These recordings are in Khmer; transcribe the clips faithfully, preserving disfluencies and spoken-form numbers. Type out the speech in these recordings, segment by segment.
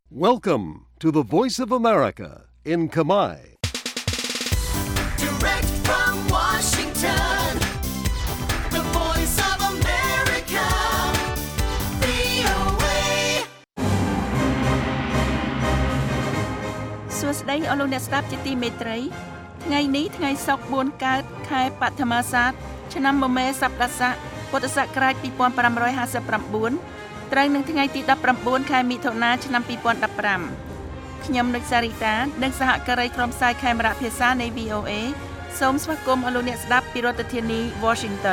Welcome to the Voice of America in Khmer. Direct from Washington, the Voice of America, វី អូ เอសួស្តីអស់លោកអ្នកស្ដាប់ជាទីមេត្រីថ្ងៃនេះថ្ងៃសុក្របួនកើតខែបឋមសាទឆ្នាំមមែសប្តាស័កពុទ្ធសករាជពីរពាន់ប្រាំរយហាសិបប្រាំបួនត្រូវនឹងថ្ងៃទីដប់ប្រាំបួនខែមិថុនាឆ្នាំពីរពាន់ដប់ប្រាំខ្ញុំនិចសារីតានិងសហការីក្រុមផ្សាយខេមរៈភាសានៃ វី អូ เอ សូមស្វាគមន៍អស់លោកអ្នកស្ដាប់ពីរដ្ឋធានី Washington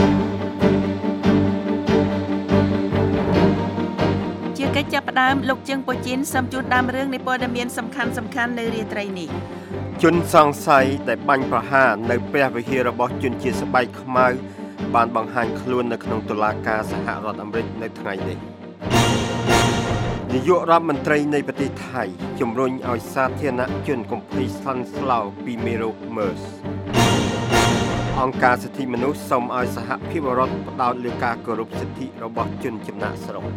ជាកិច្ចចាប់ផ្ដើមលោកជើងប៉ូជីនសូមជូនដើមរឿងនៃព័ត៌មានសំខាន់សំខាន់នៅរាត្រីនេះជនសង្ស័យដែលបាញ់ប្រហារនៅព្រះវិហាររបស់ជនជាតិស្បែកខ្មៅបានបង្ហាញខ្លួននៅក្នុងតុលាការសហរដ្ឋអាមេរិកនៅថ្ងៃនេះនាយករដ្ឋមន្ត្រីនៃប្រទេសថៃជំរុញឲ្យសាធារណជនកុំភ័យស្លន់ស្លោពីមេរោគ MERS អង្គការសិទ្ធិមនុស្សសូមឲ្យសហភាពអឺរ៉ុបផ្ដោតលើការគោរពសិទ្ធិរបស់ជនចំណាកស្រុក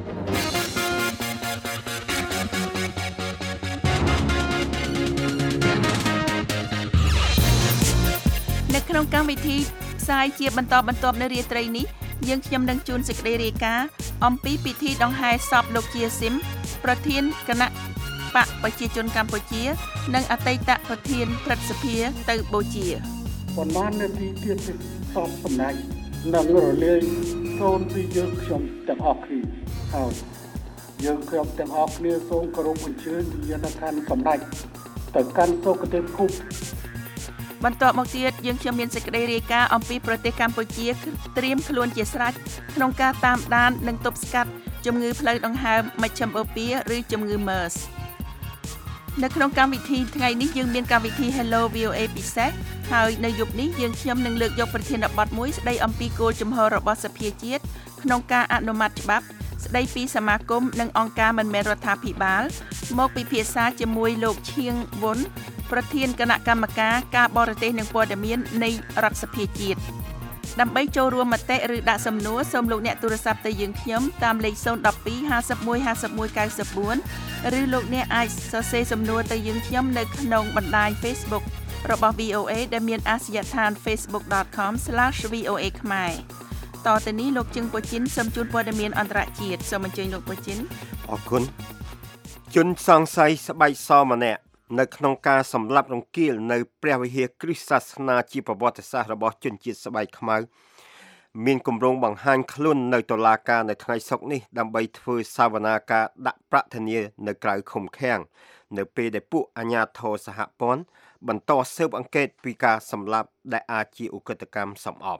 នៅក្នុងកម្មវិធីផ្សាយជាបន្តបន្ទាប់នៅរាត្រីនេះយើងខ្ញុំនឹងជូនសេចក្តីរាយការណ៍អំពីពិធីដង្ហែសពលោកជាស៊ីមប្រធានគណៈបកប្រជាជនកម្ពុជា និងអតីតប្រធានព្រឹទ្ធសភាទៅបូជាប៉ុន្មាននាទីទៀតសពសម្ដេចនឹងរលាយសូនពីយើងខ្ញុំទាំងអស់គ្នាហើយយើងខ្ញុំទាំងអស់គ្នាសូមគោរពអញ្ជើញយានដ្ឋានសម្ដេចទៅកាន់សុគតិភពបន្ទាប់មកទៀតយើងខ្ញុំមានសេចក្តីរាយការណ៍អំពីប្រទេសកម្ពុជាត្រៀមខ្លួនជាស្រេចក្នុងការតាមដាននិងទប់ស្កាត់ជំងឺផ្លូវដង្ហើមមជ្ឈិមបូព៌ាឬជំងឺ MERS នៅក្នុងកម្មវិធីថ្ងៃនេះយើងមានកម្មវិធី Hello វី អូ เอ ពិសេសហើយនៅយប់នេះយើងខ្ញុំនឹងលើកយកប្រធានបទមួយស្ដីអំពីគោលជំហររបស់សភាជាតិក្នុងការអនុម័តច្បាប់ស្ដីពីសមាគមនិងអង្គការមិនមែនរដ្ឋាភិបាលមកពិភាក្សាជាមួយលោកឈៀងវុនប្រធានគណៈកម្មការការបរទេសនិងព័ត៌មាននៃរដ្ឋសភាជាតិដើម្បីចូលរួមមតិឬដាក់សំណួរសូមលោកអ្នកទូរស័ព្ទទៅយើងខ្ញុំតាមលេខศูนย์ หนึ่ง สอง ห้า หนึ่ง หนึ่ง ห้า หนึ่ง เก้า สี่ឬលោកអ្នកអាចសរសេរសំណួរទៅយើងខ្ញុំនៅក្នុងបណ្ដាញ Facebook របស់ វី អូ เอ ដែលមានអាសយដ្ឋាន facebook dot com slash v o a ខ្មែរតទៅនេះលោកជឹងប៉ូជីនសូមជូនព័ត៌មានអន្តរជាតិសូមអញ្ជើញលោកប៉ូជីនអរគុណជនសង្ស័យស្បែកសម្នាក់នៅក្នុងការសម្លាប់រង្គាលនៅព្រះវិហារគ្រិស្តសាសនាជាប្រវត្តិសាស្ត្ររបស់ជនជាតិស្បែកខ្មៅមានគម្រោងបង្ហាញខ្លួននៅតុលាការនៅថ្ងៃសុក្រនេះដើម្បីធ្វើសវនាការដាក់ប្រាក់ធានានៅក្រៅឃុំឃាំងនៅពេលដែលពួកអាជ្ញាធរសហព័ន្ធបន្តស៊ើបអង្កេតពីការសម្លាប់ដែលអាចជាឧក្រិដ្ឋកម្មសម្អប់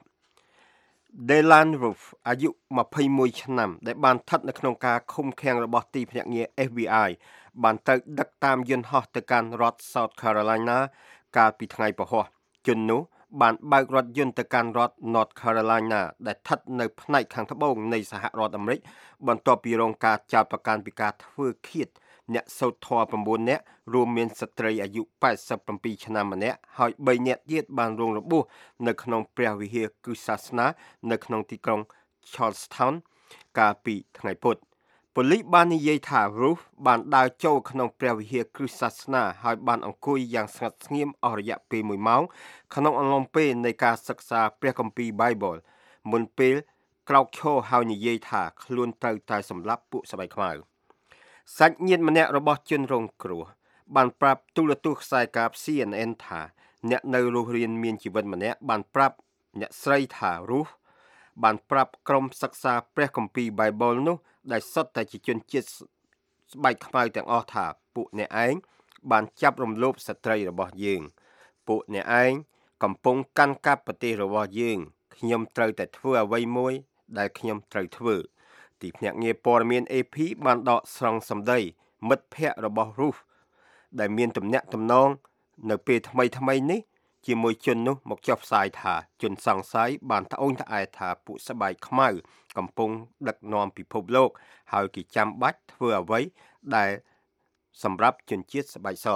Delan Roof អាយុยี่สิบเอ็ดឆ្នាំដែលបានស្ថិតនៅក្នុងការឃុំឃាំងរបស់ទីភ្នាក់ងារ เอฟ บี ไอ បានត្រូវដឹកតាមយន្តហោះទៅកាន់រដ្ឋ South Carolina កាលពីថ្ងៃពហុជននោះបានបើករថយន្តទៅកាន់រដ្ឋ North Carolina ដែលស្ថិតនៅផ្នែកខាងត្បូងនៃសហរដ្ឋអាមេរិកបន្ទាប់ពីរងការចោទប្រកាន់ពីការធ្វើឃាតអ្នកសូត្រធម៌៩នាក់រួមមានស្ត្រីអាយុแปดสิบเจ็ดឆ្នាំម្នាក់ហើយបីនាក់ទៀតបានរងរបួសនៅក្នុងព្រះវិហារគ្រិស្តសាសនានៅក្នុងទីក្រុង Charlestown កាលពីថ្ងៃពុធប៉ូលីសបាននិយាយថា Roof បានដើរចូលក្នុងព្រះវិហារគ្រិស្តសាសនាហើយបានអង្គុយយ៉ាងស្ងាត់ស្ងៀមអស់រយៈពេលមួយម៉ោងក្នុងអំឡុងពេលនៃការសិក្សាព្រះគម្ពីរ Bible មុនពេលក្រោកឈរហើយនិយាយថាខ្លួនត្រូវតែសម្លាប់ពួកស្បែកខ្មៅសាច់ញាតិម្នាក់របស់ជនរងគ្រោះបានប្រាប់ទូរទស្សន៍ខ្សែកាប ซี เอ็น เอ็น ថាអ្នកនៅរស់រានមានជីវិតម្នាក់បានប្រាប់អ្នកស្រីថា Roof បានប្រាប់ក្រុមសិក្សាព្រះគម្ពីរ Bible នោះដែលសុទ្ធតែជាជនជាតិស្បែកខ្មៅទាំងអស់ថាពួកអ្នកឯងបានចាប់រំលោភស្ត្រីរបស់យើងពួកអ្នកឯងកំពុងកាន់កាប់ប្រទេសរបស់យើងខ្ញុំត្រូវតែធ្វើអ្វីមួយដែលខ្ញុំត្រូវធ្វើទីភ្នាក់ងារព័ត៌មាន เอ พี បានដកស្រង់សម្ដីមិត្តភ័ក្តិរបស់ Roof ដែលមានទំនាក់ទំនងនៅពេលថ្មីថ្មីនេះជាមួយជននោះមកចុះផ្សាយថាជនសង្ស័យបានត្អូញត្អែថាពួកស្បែកខ្មៅកំពុងដឹកនាំពិភពលោកហើយគេចាំបាច់ធ្វើអ្វីដែលសម្រាប់ជនជាតិស្បែកស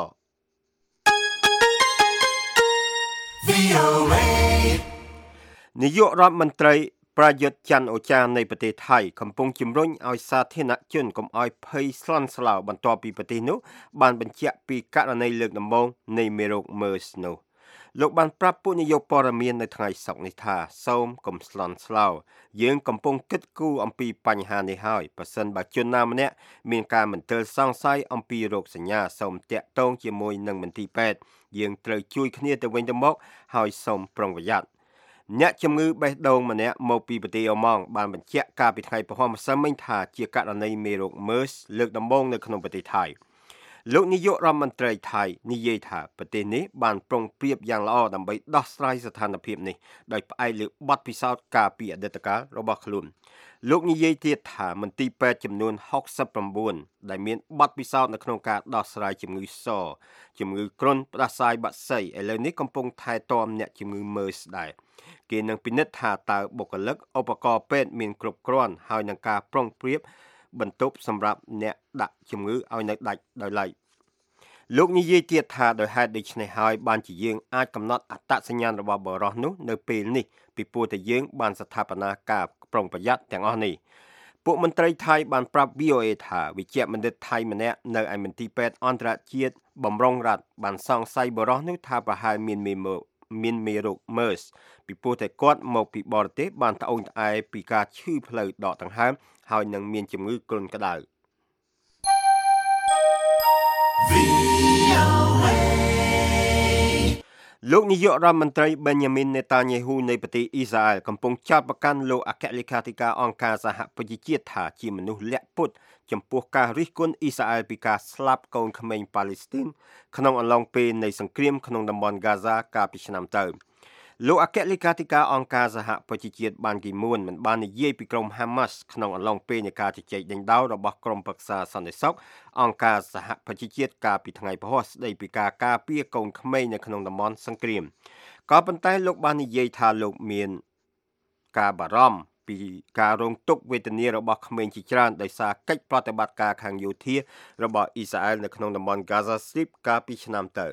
វី អូ เอ នាយករដ្ឋមន្ត្រីប្រយុទ្ធច័ន្ទអូចានៃប្រទេសថៃកំពុងជំរុញឲ្យសាធារណជនកុំឲ្យភ័យស្លន់ស្លោបន្ទាប់ពីប្រទេសនោះបានបញ្ជាក់ពីករណីលើកដំបូងនៃមេរោគ MERS នោះលោកបានប្រាប់ពួកនាយកព័ត៌មាននៅថ្ងៃសុក្រនេះថាសូមកុំស្លន់ស្លោយើងកំពុងគិតគូរអំពីបញ្ហានេះហើយប្រសិនបើជនណាម្នាក់មានការមន្ទិលសង្ស័យអំពីរោគសញ្ញាសូមតាក់ទងជាមួយនឹងមន្ទីរពេទ្យយើងត្រូវជួយគ្នាទៅវិញទៅមកហើយសូមប្រុងប្រយ័ត្នអ្នកជំងឺបេះដូងម្នាក់មកពីប្រទេសអូម៉ង់បានបញ្ជាក់កាលពីថ្ងៃពហុម្សិលមិញថាជាករណីមេរោគ MERS លើកដំបូងនៅក្នុងប្រទេសថៃលោកនាយករដ្ឋមន្ត្រីថៃនិយាយថាប្រទេសនេះបានប្រុងប្រៀបយ៉ាងល្អដើម្បីដោះស្រាយស្ថានភាពនេះដោយផ្អែកលើបទពិសោធន៍កាលពីអតីតកាលរបស់ខ្លួនលោកនិយាយទៀតថាមន្ទីរពេទ្យចំនួនហុកសិប៩ដែលមានបទពិសោធន៍នៅក្នុងការដោះស្រាយជំងឺសជំងឺគ្រុនផ្ដាសាយបាក់សីឥឡូវនេះកំពុងថែទាំអ្នកជំងឺ MERS ដែរគេនឹងពិនិត្យថាតើបុគ្គលិកឧបករណ៍ពេទ្យមានគ្រប់គ្រាន់ហើយនឹងការប្រុងប្រៀបបន្ទប់សម្រាប់អ្នកដាក់ជំងឺឲ្យនៅដាច់ដោយឡែកលោកនិយាយទៀតថាដោយហេតុដូច្នេះហើយបានជាយើងអាចកំណត់អត្តសញ្ញាណរបស់បរិសុទ្ធនោះនៅពេលនេះពីព្រោះតែយើងបានស្ថាបនាការប្រុងប្រយ័ត្នទាំងអស់នេះពួកមន្ត្រីថៃបានប្រាប់ វី អូ អេ ថាវិជ្ជបណ្ឌិតថៃម្នាក់នៅឯមន្ទីរពេទ្យអន្តរជាតិបំរុងរដ្ឋបានសង្ស័យបរិសុទ្ធនោះថាប្រហែលមានមេរោគមានមេរោគ MERS ពីព្រោះតែគាត់មកពីបរទេសបានត្អូញត្អែពីការឈឺផ្លូវដកដង្ហើមហើយនឹងមានជំងឺគ្រុនក្តៅលោកនាយករដ្ឋមន្ត្រី Benjamin Netanyahu នៃប្រទេសអ៊ីស្រាអែលកំពុងចោទប្រកាន់លោកអគ្គលេខាធិការអង្គការសហប្រជាជាតិថាជាមនុស្សលាក់ពុតចំពោះការរិះគន់អ៊ីស្រាអែលពីការស្លាប់កូនក្មេងប៉ាឡេស្ទីនក្នុងអំឡុងពេលនៃសង្គ្រាមក្នុងតំបន់ហ្គាហ្សាកាលពីឆ្នាំទៅលោកអគ្គលេខាធិការអង្គការសហប្រជាជាតិបានគីមួនមិនបាននិយាយពីក្រុម Hamas ក្នុងអំឡុងពេលនៃការជជែកដេញដោលរបស់ក្រុមប្រឹក្សាសន្តិសុខអង្គការសហប្រជាជាតិកាលពីថ្ងៃពហុស្ដីពីការការពារកូនក្មេងនៅក្នុងតំបន់សង្គ្រាមក៏ប៉ុន្តែលោកបាននិយាយថាលោកមានការបារម្ភពីការរងទុក្ខវេទនារបស់ក្មេងជាច្រើនដោយសារកិច្ចប្រតិបត្តិការខាងយោធារបស់អ៊ីស្រាអែលនៅក្នុងតំបន់ Gaza Strip កាលពីឆ្នាំទៅ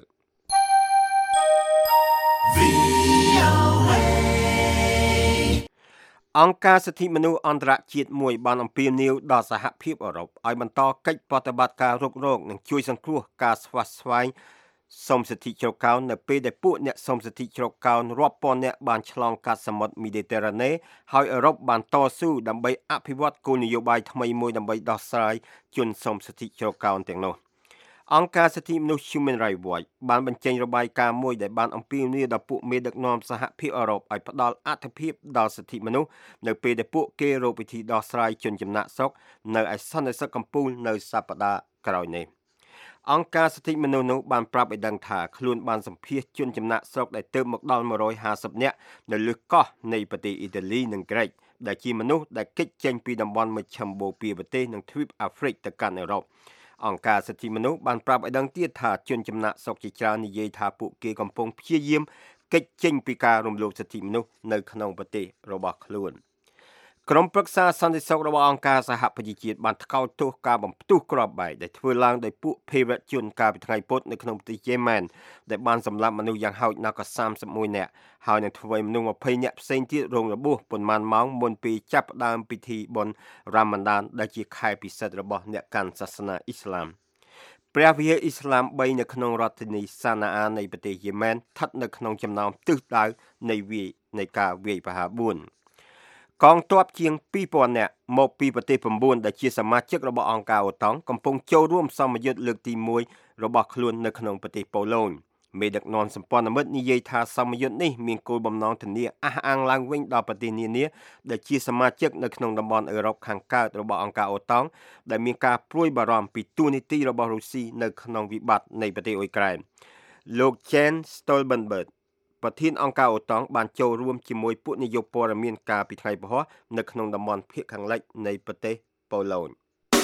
អង្គការសិទ្ធិមនុស្សអន្តរជាតិមួយបានអំពាវនាវដល់សហភាពអឺរ៉ុបឲ្យបន្តកិច្ចប្រតិបត្តិការរុករកនិងជួយសង្គ្រោះការស្វាស្វែងសុំសិទ្ធិជ្រកកោននៅពេលដែលពួកអ្នកសុំសិទ្ធិជ្រកកោនរាប់ពាន់អ្នកបានឆ្លងកាត់សមុទ្រមីដេទែរ៉ាណេហើយអឺរ៉ុបបានតស៊ូដើម្បីអភិវឌ្ឍគោលនយោបាយថ្មីមួយដើម្បីដោះស្រាយជនសុំសិទ្ធិជ្រកកោនទាំងនោះអង្គការសិទ្ធិមនុស្ស Human Rights Watch បានបញ្ចេញរបាយការណ៍មួយដែលបានអំពាវនាវដល់ពួកមេដឹកនាំសហភាពអឺរ៉ុបឲ្យផ្ដល់អត្ថប្រយោជន៍ដល់សិទ្ធិមនុស្សនៅពេលដែលពួកគេរកវិធីដោះស្រាយជនចំណាក់ស្រុកនៅឯសន្តិសុខកំពូលនៅសប្តាហ៍ក្រោយនេះអង្គការសិទ្ធិមនុស្សនោះបានប្រាប់ឲ្យដឹងថាខ្លួនបានសម្ភាសជនចំណាក់ស្រុកដែលទើបមកដល់មួយរយហាសិបនាក់នៅលើកោះនៃប្រទេសអ៊ីតាលីនិងក្រិកដែលជាមនុស្សដែលគេចចេញពីតំបន់មជ្ឈមបូព៌ាប្រទេសនិងទ្វីបអាហ្វ្រិកទៅកាន់អឺរ៉ុបអង្គការសិទ្ធិមនុស្សបានប្រាប់ឲ្យដឹងទៀតថាជនចំណាក់ស្រុកជាច្រើននិយាយថាពួកគេកំពុងព្យាយាមគេចចេញពីការរំលោភសិទ្ធិមនុស្សនៅក្នុងប្រទេសរបស់ខ្លួនក្រុមប្រឹក្សាសន្តិសុខរបស់អង្គការសហប្រជាជាតិបានថ្កោលទោសការបំផ្ទុះគ្រាប់បែកដែលធ្វើឡើងដោយពួកភេរវជនកាលពីថ្ងៃពុធនៅក្នុងប្រទេសយេម៉ែនដែលបានសម្លាប់មនុស្សយ៉ាងហោចណាស់ក៏សាមសិបមួយនាក់ហើយនឹងធ្វើឲ្យមនុស្សម្ភៃនាក់ផ្សេងទៀតរងរបួសប៉ុន្មានម៉ោងមុនពេលចាប់ផ្ដើមពិធីបុណ្យរ៉ាម៉ាឌានដែលជាខែពិសិដ្ឋរបស់អ្នកកាន់សាសនាអ៊ីស្លាមព្រះវិហារអ៊ីស្លាមបីនៅក្នុងរដ្ឋធានីសាណាអានៃប្រទេសយេម៉ែនស្ថិតនៅក្នុងចំណោមទិសដៅនៃវាយនៃការវាយប្រហារបួនកងទ័ពជាងពីរពាន់នាក់មកពីប្រទេស៩ដែលជាសមាជិករបស់អង្គការអូតង់កំពុងចូលរួមសមយុទ្ធលើកទីមួយរបស់ខ្លួននៅក្នុងប្រទេសប៉ូឡូញមេដឹកនាំសម្ព័ន្ធមិត្តនិយាយថាសមយុទ្ធនេះមានគោលបំណងធានាអះអាងឡើងវិញដល់ប្រទេសនានាដែលជាសមាជិកនៅក្នុងតំបន់អឺរ៉ុបខាងកើតរបស់អង្គការអូតង់ដែលមានការព្រួយបារម្ភពីទូនីតិរបស់រុស្ស៊ីនៅក្នុងវិបត្តិនៃប្រទេសអ៊ុយក្រែនលោក Jens Stoltenbergប្រធានអង្គការអូតង់បានចូលរួមជាមួយពួកនាយកព័ត៌មានកាលពីថ្ងៃពហុនៅក្នុងតំបន់ភាគខាងលិចនៃប្រទេសប៉ូឡូញ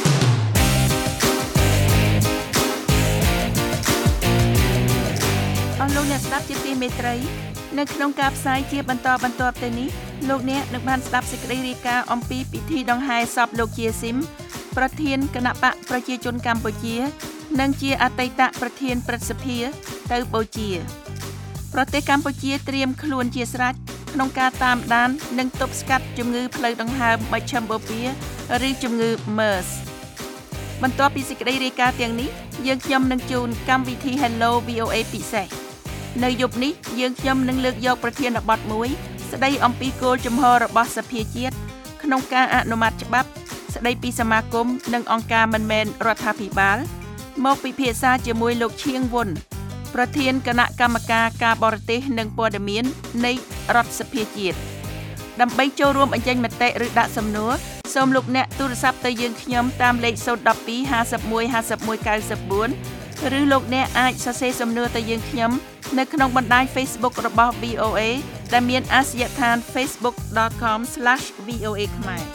អស់លោកអ្នកស្ដាប់ជាទីមេត្រីនៅក្នុងការផ្សាយជាបន្តបន្ទាប់ទៅនេះលោកអ្នកនឹងបានស្ដាប់សេចក្តីរាយការណ៍អំពីពិធីដង្ហែសពលោកជាស៊ីមប្រធានគណៈបកប្រជាជនកម្ពុជានិងជាអតីតប្រធានព្រឹទ្ធសភាទៅបូជាប្រទេសកម្ពុជាត្រៀមខ្លួនជាស្រេចក្នុងការតាមដាននិងទប់ស្កាត់ជំងឺផ្លូវដង្ហើមមជ្ឈិមបូព៌ាឬជំងឺ MERS បន្ទាប់ពីសេចក្តីរាយការណ៍ទាំងនេះយើងខ្ញុំនឹងជូនកម្មវិធី Hello វី អូ เอ ពិសេសនៅយប់នេះយើងខ្ញុំនឹងលើកយកប្រធានបទមួយស្ដីអំពីគោលជំហររបស់សភាជាតិក្នុងការអនុម័តច្បាប់ស្ដីពីសមាគមនិងអង្គការមិនមែនរដ្ឋាភិបាលមកពិភាក្សាជាមួយលោកឈៀងវុនប្រធានគណៈកម្មការការបរទេសនិងព័ត៌មាននៃរដ្ឋសភាជាតិដើម្បីចូលរួមបញ្ចេញមតិឬដាក់សំណួរសូមលោកអ្នកទូរស័ព្ទទៅយើងខ្ញុំតាមលេខศูนย์ หนึ่ง สอง ห้า หนึ่ง หนึ่ง ห้า หนึ่ง เก้า สี่ឬលោកអ្នកអាចសរសេរសំណួរទៅយើងខ្ញុំនៅក្នុងបណ្ដាញ Facebook របស់ វី អូ เอ ដែលមានអាសយដ្ឋាន facebook dot com slash v o a ខ្មែរ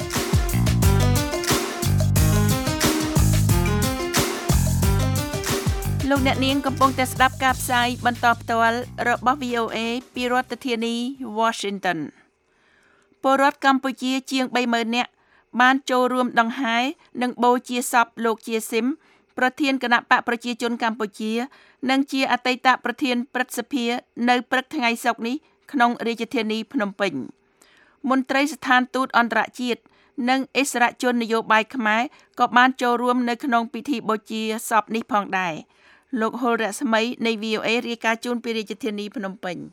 លោកអ្នកនាងកំពុងតែស្ដាប់ការផ្សាយបន្តផ្ទាល់របស់ វី អូ เอ ពីរដ្ឋធានី Washington ពលរដ្ឋកម្ពុជាជាង បីម៉ឺន នាក់បានចូលរួមដង្ហែនិងបូជាសពលោកជាស៊ីមប្រធានគណៈបកប្រជាជនកម្ពុជានិងជាអតីតប្រធានព្រឹទ្ធសភានៅព្រឹកថ្ងៃសុក្រនេះក្នុងរាជធានីភ្នំពេញមន្ត្រីស្ថានទូតអន្តរជាតិនិងអិសរាជជននយោបាយខ្មែរក៏បានចូលរួមនៅក្នុងពិធីបូជាសពនេះផងដែរលោកហុលរស្មីនៃ វី អូ เอ រាយការណ៍ជូនពីរាជធានីភ្នំពេញ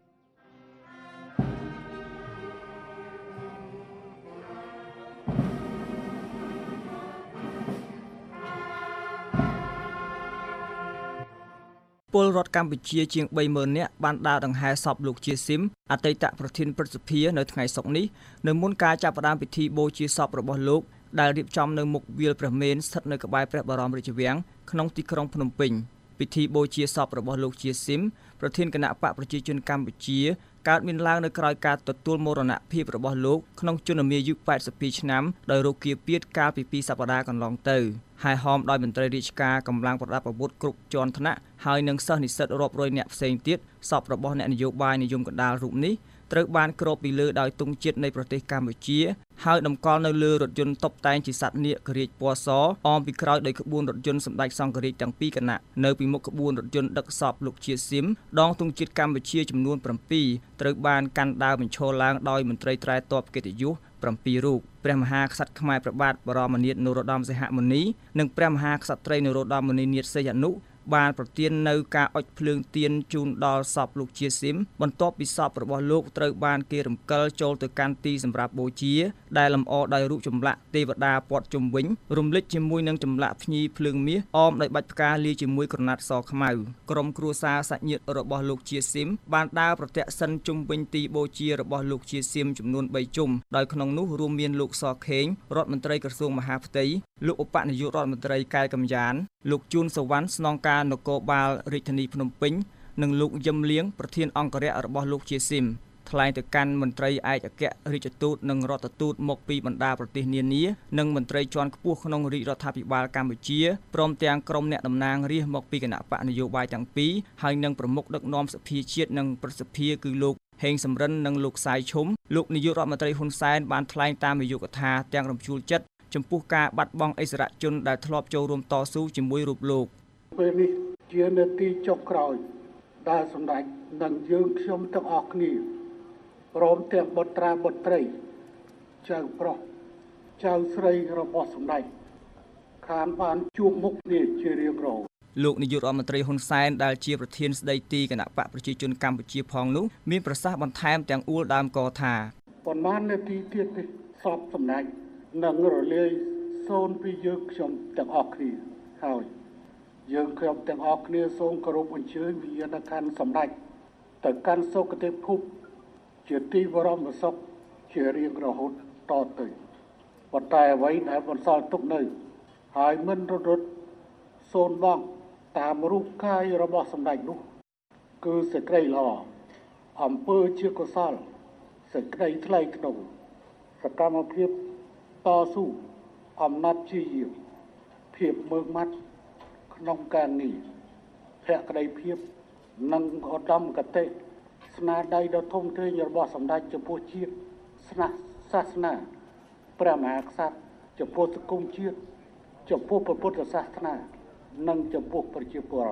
ពលរដ្ឋកម្ពុជាជាង បីម៉ឺន នាក់បានដើរដង្ហែសពលោកជាស៊ីមអតីតប្រធានព្រឹទ្ធសភានៅថ្ងៃសុក្រនេះនៅមុនការចាប់ផ្ដើមពិធីបូជាសពរបស់លោកដែលរៀបចំនៅមុខវាលព្រះមេនស្ថិតនៅក្បែរព្រះបរមរាជវាំងក្នុងទីក្រុងភ្នំពេញពិធីបូជាសពរបស់លោកជាស៊ីមប្រធានគណៈបកប្រជាជនកម្ពុជាកើតមានឡើងនៅក្រោយការទទួលមរណភាពរបស់លោកក្នុងជន្មាយុแปดสิบពីរឆ្នាំដោយរោគគាពៀតកាលពីពីរសប្តាហ៍កន្លងទៅហើយហោមដោយមន្ត្រីរាជការកម្លាំងប្រដាប់អាវុធគ្រប់ជាន់ថ្នាក់ហើយនិងសិស្សនិស្សិតរាប់រយនាក់ផ្សេងទៀតសពរបស់អ្នកនយោបាយនិយមកណ្ដាលរូបនេះត្រូវបានគ្របពីលើដោយទង់ជាតិនៃប្រទេសកម្ពុជាហើយតម្កល់នៅលើរថយន្តតុបតែងជាសត្វនាគរាជពណ៌សអមពីក្រោយដោយក្បួនរថយន្តសម្ដេចសង្ឃរាជទាំងពីរគណៈនៅពីមុខក្បួនរថយន្តដឹកសពលោកជាស៊ីមដងទង់ជាតិកម្ពុជាចំនួនប្រាំពីរត្រូវបានកាន់ដើរបញ្ឈរឡើងដោយមន្ត្រីត្រែទ័ពកិត្តិយសប្រាំពីររូបព្រះមហាក្សត្រខ្មែរព្រះបាទបរមនាថនរោត្តមសីហមុនីនិងព្រះមហាក្សត្រីនរោត្តមមុនីនាថសីហនុបានប្រទាននៅការអុជភ្លើងទៀនជូនដល់សពលោកជាស៊ីមបន្ទាប់ពីសពរបស់លោកត្រូវបានគេរំកិលចូលទៅកាន់ទីសម្រាប់បូជាដែលលម្អដោយរូបចម្លាក់ទេវតាព័ទ្ធជុំវិញរំលេចជាមួយនឹងចម្លាក់ភ្ញីភ្លើងមាសអមដោយបាច់ផ្កាលាយជាមួយក្រណាត់សខ្មៅក្រុមគ្រួសារសាច់ញាតិរបស់លោកជាស៊ីមបានដើរប្រទក្សិណជុំវិញទីបូជារបស់លោកជាស៊ីមចំនួនបីជុំដោយក្នុងនោះរួមមានលោកសខេងរដ្ឋមន្ត្រីក្រសួងមហាផ្ទៃលោកឧបនាយករដ្ឋមន្ត្រីកែកំយ៉ានលោកជួនសវណ្ណស្នងការនគរបាលរាជធានីភ្នំពេញនិងលោកយឹមលៀងប្រធានអង្គរៈរបស់លោកជាស៊ីមថ្លែងទៅកាន់មន្ត្រីឯកអគ្គរដ្ឋទូតនិងរដ្ឋទូតមកពីបណ្ដាប្រទេសនានានិងមន្ត្រីជាន់ខ្ពស់ក្នុងរាជរដ្ឋាភិបាលកម្ពុជាព្រមទាំងក្រុមអ្នកតំណាងរាស្ត្រមកពីគណៈបកនយោបាយទាំងពីរហើយនិងប្រមុខដឹកនាំសភាជាតិនិងប្រសិទ្ធភាពគឺលោកហេងសំរិននិងលោកសាយឈុំលោកនាយករដ្ឋមន្ត្រីហ៊ុនសែនបានថ្លែងតាមនាយកដ្ឋានទាំងរំជួលចិត្តចំពោះការបាត់បង់អិសរាជជនដែលធ្លាប់ចូលរួមតស៊ូជាមួយរូបលោកពេលនេះជានាទីចុងក្រោយដែលសម្ដេចនឹងយើងខ្ញុំទាំងអស់គ្នាព្រមទាំងបុត្រាបុត្រីចៅប្រុសចៅស្រីរបស់សម្ដេចខានបានជួបមុខគ្នាជារៀងរាល់លោកនាយករដ្ឋមន្ត្រីហ៊ុនសែនដែលជាប្រធានស្ដីទីគណៈបកប្រជាជនកម្ពុជាផងនោះមានប្រសាសន៍បន្ថែមទាំងអួលដើមកថាប៉ុន្មាននាទីទៀតនេះសពសម្ដេចនឹងរលាយសូន្យពីយើងខ្ញុំទាំងអស់គ្នាហើយយើងខ្ញុំទាំងអស់គ្នាសូមគោរពអញ្ជើញវិញ្ញាណក្ខន្ធសម្ដេចទៅកាន់សុគតិភពជាទីបរមសុខជារៀងរហូតតទៅប៉ុន្តែអ្វីដែលបន្សល់ទុកនៅហើយមិនរត់រត់សូន្យបងតាមរូបកាយរបស់សម្ដេចនោះគឺសេចក្តីល្អអំពើជាកុសលសេចក្តីថ្លៃថ្នូរសកម្មភាពតស៊ូអំណត់ជាយាមភាពមើងម៉ាត់ក្នុងការងារភក្តីភាពនិងឧត្តមគតិស្នាដៃដ៏ធំធេងរបស់សម្ដេចចំពោះជាតិស្នះសាសនាព្រះមហាក្សត្រចំពោះសង្គមជាតិចំពោះពុទ្ធសាសនានិងចំពោះប្រជាពលរដ្ឋ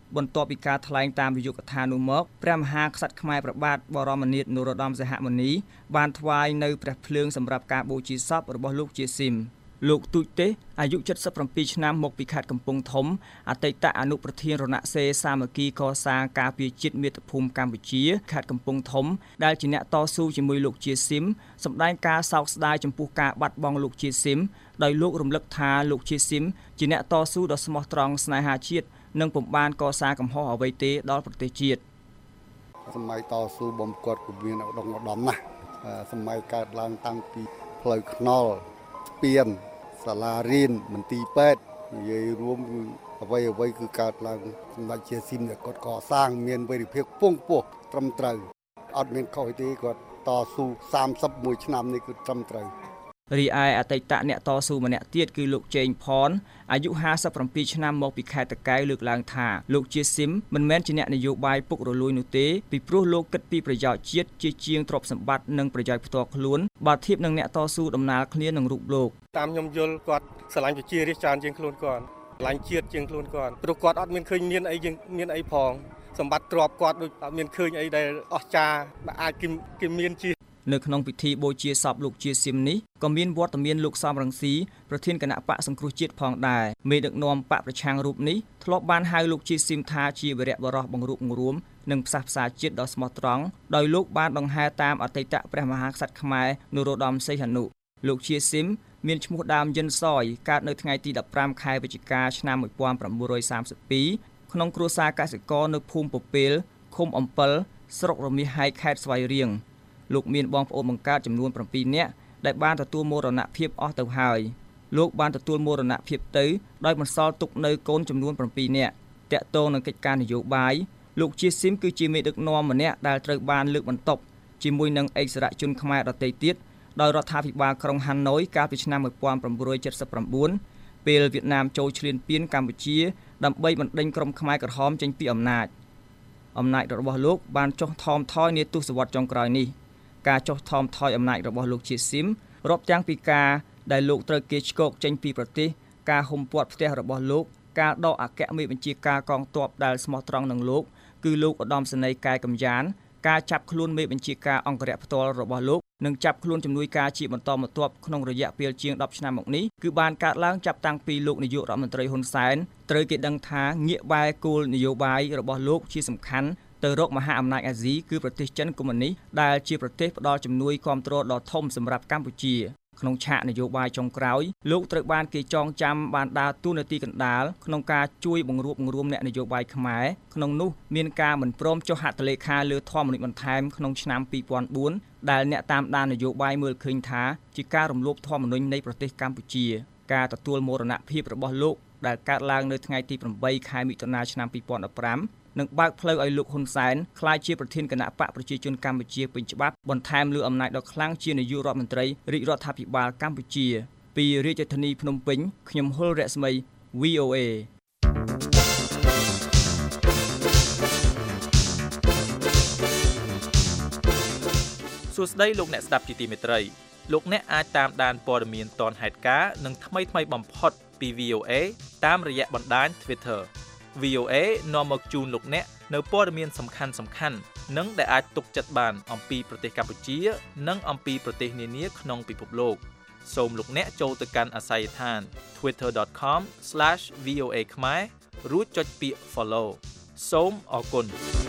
បន្ទាប់ពីការថ្លែងតាមនាយកដ្ឋាននោះមកព្រះមហាក្សត្រខ្មែរព្រះបាទបរមនាថនរោត្តមសីហមុនីបានថ្វាយនៅព្រះភ្លើងសម្រាប់ការបូជាសពរបស់លោកជាស៊ីមលោកទូចទេសអាយុเจ็ดสิบเจ็ดឆ្នាំមកពីខេត្តកំពង់ធំអតីតអនុប្រធានរណសេរសាមគ្គីកសាងការពារជាតិមាតុភូមិកម្ពុជាខេត្តកំពង់ធំដែលជាអ្នកតស៊ូជាមួយលោកជាស៊ីមសម្ដែងការសោកស្ដាយចំពោះការបាត់បង់លោកជាស៊ីមដោយលោករំលឹកថាលោកជាស៊ីមជាអ្នកតស៊ូដ៏ស្មោះត្រង់ស្នេហាជាតិនិងពុំបានកសាងកំហុសអ្វីទេដល់ប្រទេសជាតិសម័យតស៊ូបំគាត់ក៏មានឧត្តមឧត្តមណាស់សម័យកើតឡើងតាំងពីផ្លូវថ្នល់ស្ពានសាលារៀនមន្ទីរពេទ្យនិយាយរួមគឺអ្វីអ្វីគឺកើតឡើងសម្ដេចជាស៊ីមដែលគាត់កសាងមានវិរិយភាពពងពោះត្រឹមត្រូវអត់មានខុសទេគាត់តស៊ូសាមសិបមួយឆ្នាំនេះគឺត្រឹមត្រូវរីឯអតីតអ្នកតស៊ូម្នាក់ទៀតគឺលោកជេងផនអាយុห้าสิบเจ็ดឆ្នាំមកពីខេត្តតាកែវលើកឡើងថាលោកជាស៊ីមមិនមែនជាអ្នកនយោបាយពុករលួយនោះទេពីព្រោះលោកគិតពីប្រយោជន៍ជាតិជាជាងទ្រព្យសម្បត្តិនិងប្រយោជន៍ផ្ទាល់ខ្លួនបើធៀបនឹងអ្នកតស៊ូដំណាលគ្នានឹងរូបលោកតាមខ្ញុំយល់គាត់ស្រឡាញ់ប្រជារាស្ត្រច្រើនជាងខ្លួនគាត់ស្រឡាញ់ជាតិជាងខ្លួនគាត់ព្រោះគាត់អត់មានឃើញមានអីជាងមានអីផងសម្បត្តិទ្រព្យគាត់ដូចអត់មានឃើញអីដែលអស្ចារ្យដែលអាចគេគេមានជានៅក្នុងពិធីបូជាសពលោកជាស៊ីមនេះក៏មានវត្តមានលោកសំរងស៊ីប្រធានគណៈបកសង្គ្រោះជាតិផងដែរមេដឹកនាំបកប្រឆាំងរូបនេះធ្លាប់បានហៅលោកជាស៊ីមថាជាវីរៈបរិះបង្រួបបង្រួមនិងផ្សះផ្សាជាតិដ៏ស្មោះត្រង់ដោយលោកបានដង្ហែតាមអតីតព្រះមហាក្សត្រខ្មែរនរោត្តមសីហនុលោកជាស៊ីមមានឈ្មោះដើមយិនសយកើតនៅថ្ងៃទីដប់ប្រាំខែវិច្ឆិកាឆ្នាំmột nghìn chín trăm ba mươi haiក្នុងគ្រួសារកសិករនៅភូមិពពេលឃុំអំពិលស្រុករមាសហែកខេត្តស្វាយរៀងលោកមានបងប្អូនបង្កើតចំនួនbảyនាក់ដែលបានទទួលមរណភាពអស់ទៅហើយលោកបានទទួលមរណភាពទៅដោយបន្សល់ទុកនៅកូនចំនួនbảyនាក់តាក់ទងនឹងកិច្ចការនយោបាយលោកជាស៊ីមគឺជាមេដឹកនាំម្នាក់ដែលត្រូវបានលើកបន្ទប់ជាមួយនឹងអិសរាជជនខ្មែរដទៃទៀតដោយរដ្ឋាភិបាលក្រុងហាណូយកាលពីឆ្នាំmột nghìn chín trăm bảy mươi chínពេលវៀតណាមចូលឈ្លានពានកម្ពុជាដើម្បីបណ្ដេញក្រុមខ្មែរក្រហមចេញពីអំណាចអំណាចរបស់លោកបានចុះថមថយនាទសវត្សរ៍ចុងក្រោយនេះការចុះថមថយអំណាចរបស់លោកជាស៊ីមរាប់ទាំងពីការដែលលោកត្រូវគេឆ្កោកចេញពីប្រទេសការហុំព័ទ្ធផ្ទះរបស់លោកការដកអគ្គមេបញ្ជាការកងទ័ពដែលស្មោះត្រង់នឹងលោកគឺលោកឧត្តមសេនីយ៍កែកំយ៉ានការចាប់ខ្លួនមេបញ្ជាការអង្គរៈផ្ទាល់របស់លោកនិងចាប់ខ្លួនជំនួយការជាបន្តបន្ទាប់ក្នុងរយៈពេលជាងដប់ឆ្នាំមកនេះគឺបានកើតឡើងចាប់តាំងពីលោកនាយករដ្ឋមន្ត្រីហ៊ុនសែនត្រូវគេដឹងថាងាកបែរគោលនយោបាយរបស់លោកជាសំខាន់ទៅរកមហាអំណាចអាស៊ីគឺប្រទេសចិនកុម្មុយនីសដែលជាប្រទេសផ្ដល់ជំនួយគាំទ្រដ៏ធំសម្រាប់កម្ពុជាក្នុងឆាកនយោបាយចុងក្រោយលោកត្រូវបានគេចងចាំបានដើរតួនាទីកណ្ដាលក្នុងការជួយបង្រួបបង្រួមអ្នកនយោបាយខ្មែរក្នុងនោះមានការមិនព្រមចុះហត្ថលេខាលើធម្មនុញ្ញបន្ថែមក្នុងឆ្នាំពីរពាន់បួនដែលអ្នកតាមដាននយោបាយមើលឃើញថាជាការរំលោភធម្មនុញ្ញនៃប្រទេសកម្ពុជាការទទួលមរណភាពរបស់លោកដែលកើតឡើងនៅថ្ងៃទីeightខែមិថុនាឆ្នាំtwo thousand fifteenនឹងបើកផ្លូវឲ្យលោកហ៊ុនសែនក្លាយជាប្រធានគណៈបកប្រជាជនកម្ពុជាពេញច្បាប់បន្ថែមលើអំណាចដ៏ខ្លាំងជានាយករដ្ឋមន្ត្រីរាជរដ្ឋាភិបាលកម្ពុជាពីរាជធានីភ្នំពេញខ្ញុំហុលរស្មី V O A សួស្តីលោកអ្នកស្ដាប់ជាទីមេត្រីលោកអ្នកអាចតាមដានព័ត៌មានទាន់ហេតុការណ៍និងថ្មីថ្មីបំផុតពី V O A តាមរយៈបណ្ដាញ Twitter V O A នាំមកជូនលោកអ្នកនៅព័ត៌មានសំខាន់សំខាន់និងដែលអាចទុកចិត្តបានអំពីប្រទេសកម្ពុជានិងអំពីប្រទេសនានាក្នុងពិភពលោកសូមលោកអ្នកចូលទៅកាន់អាសយដ្ឋាន twitter dot com slash v o a khmer រួចចុចពាក្យ follow សូមអរគុណ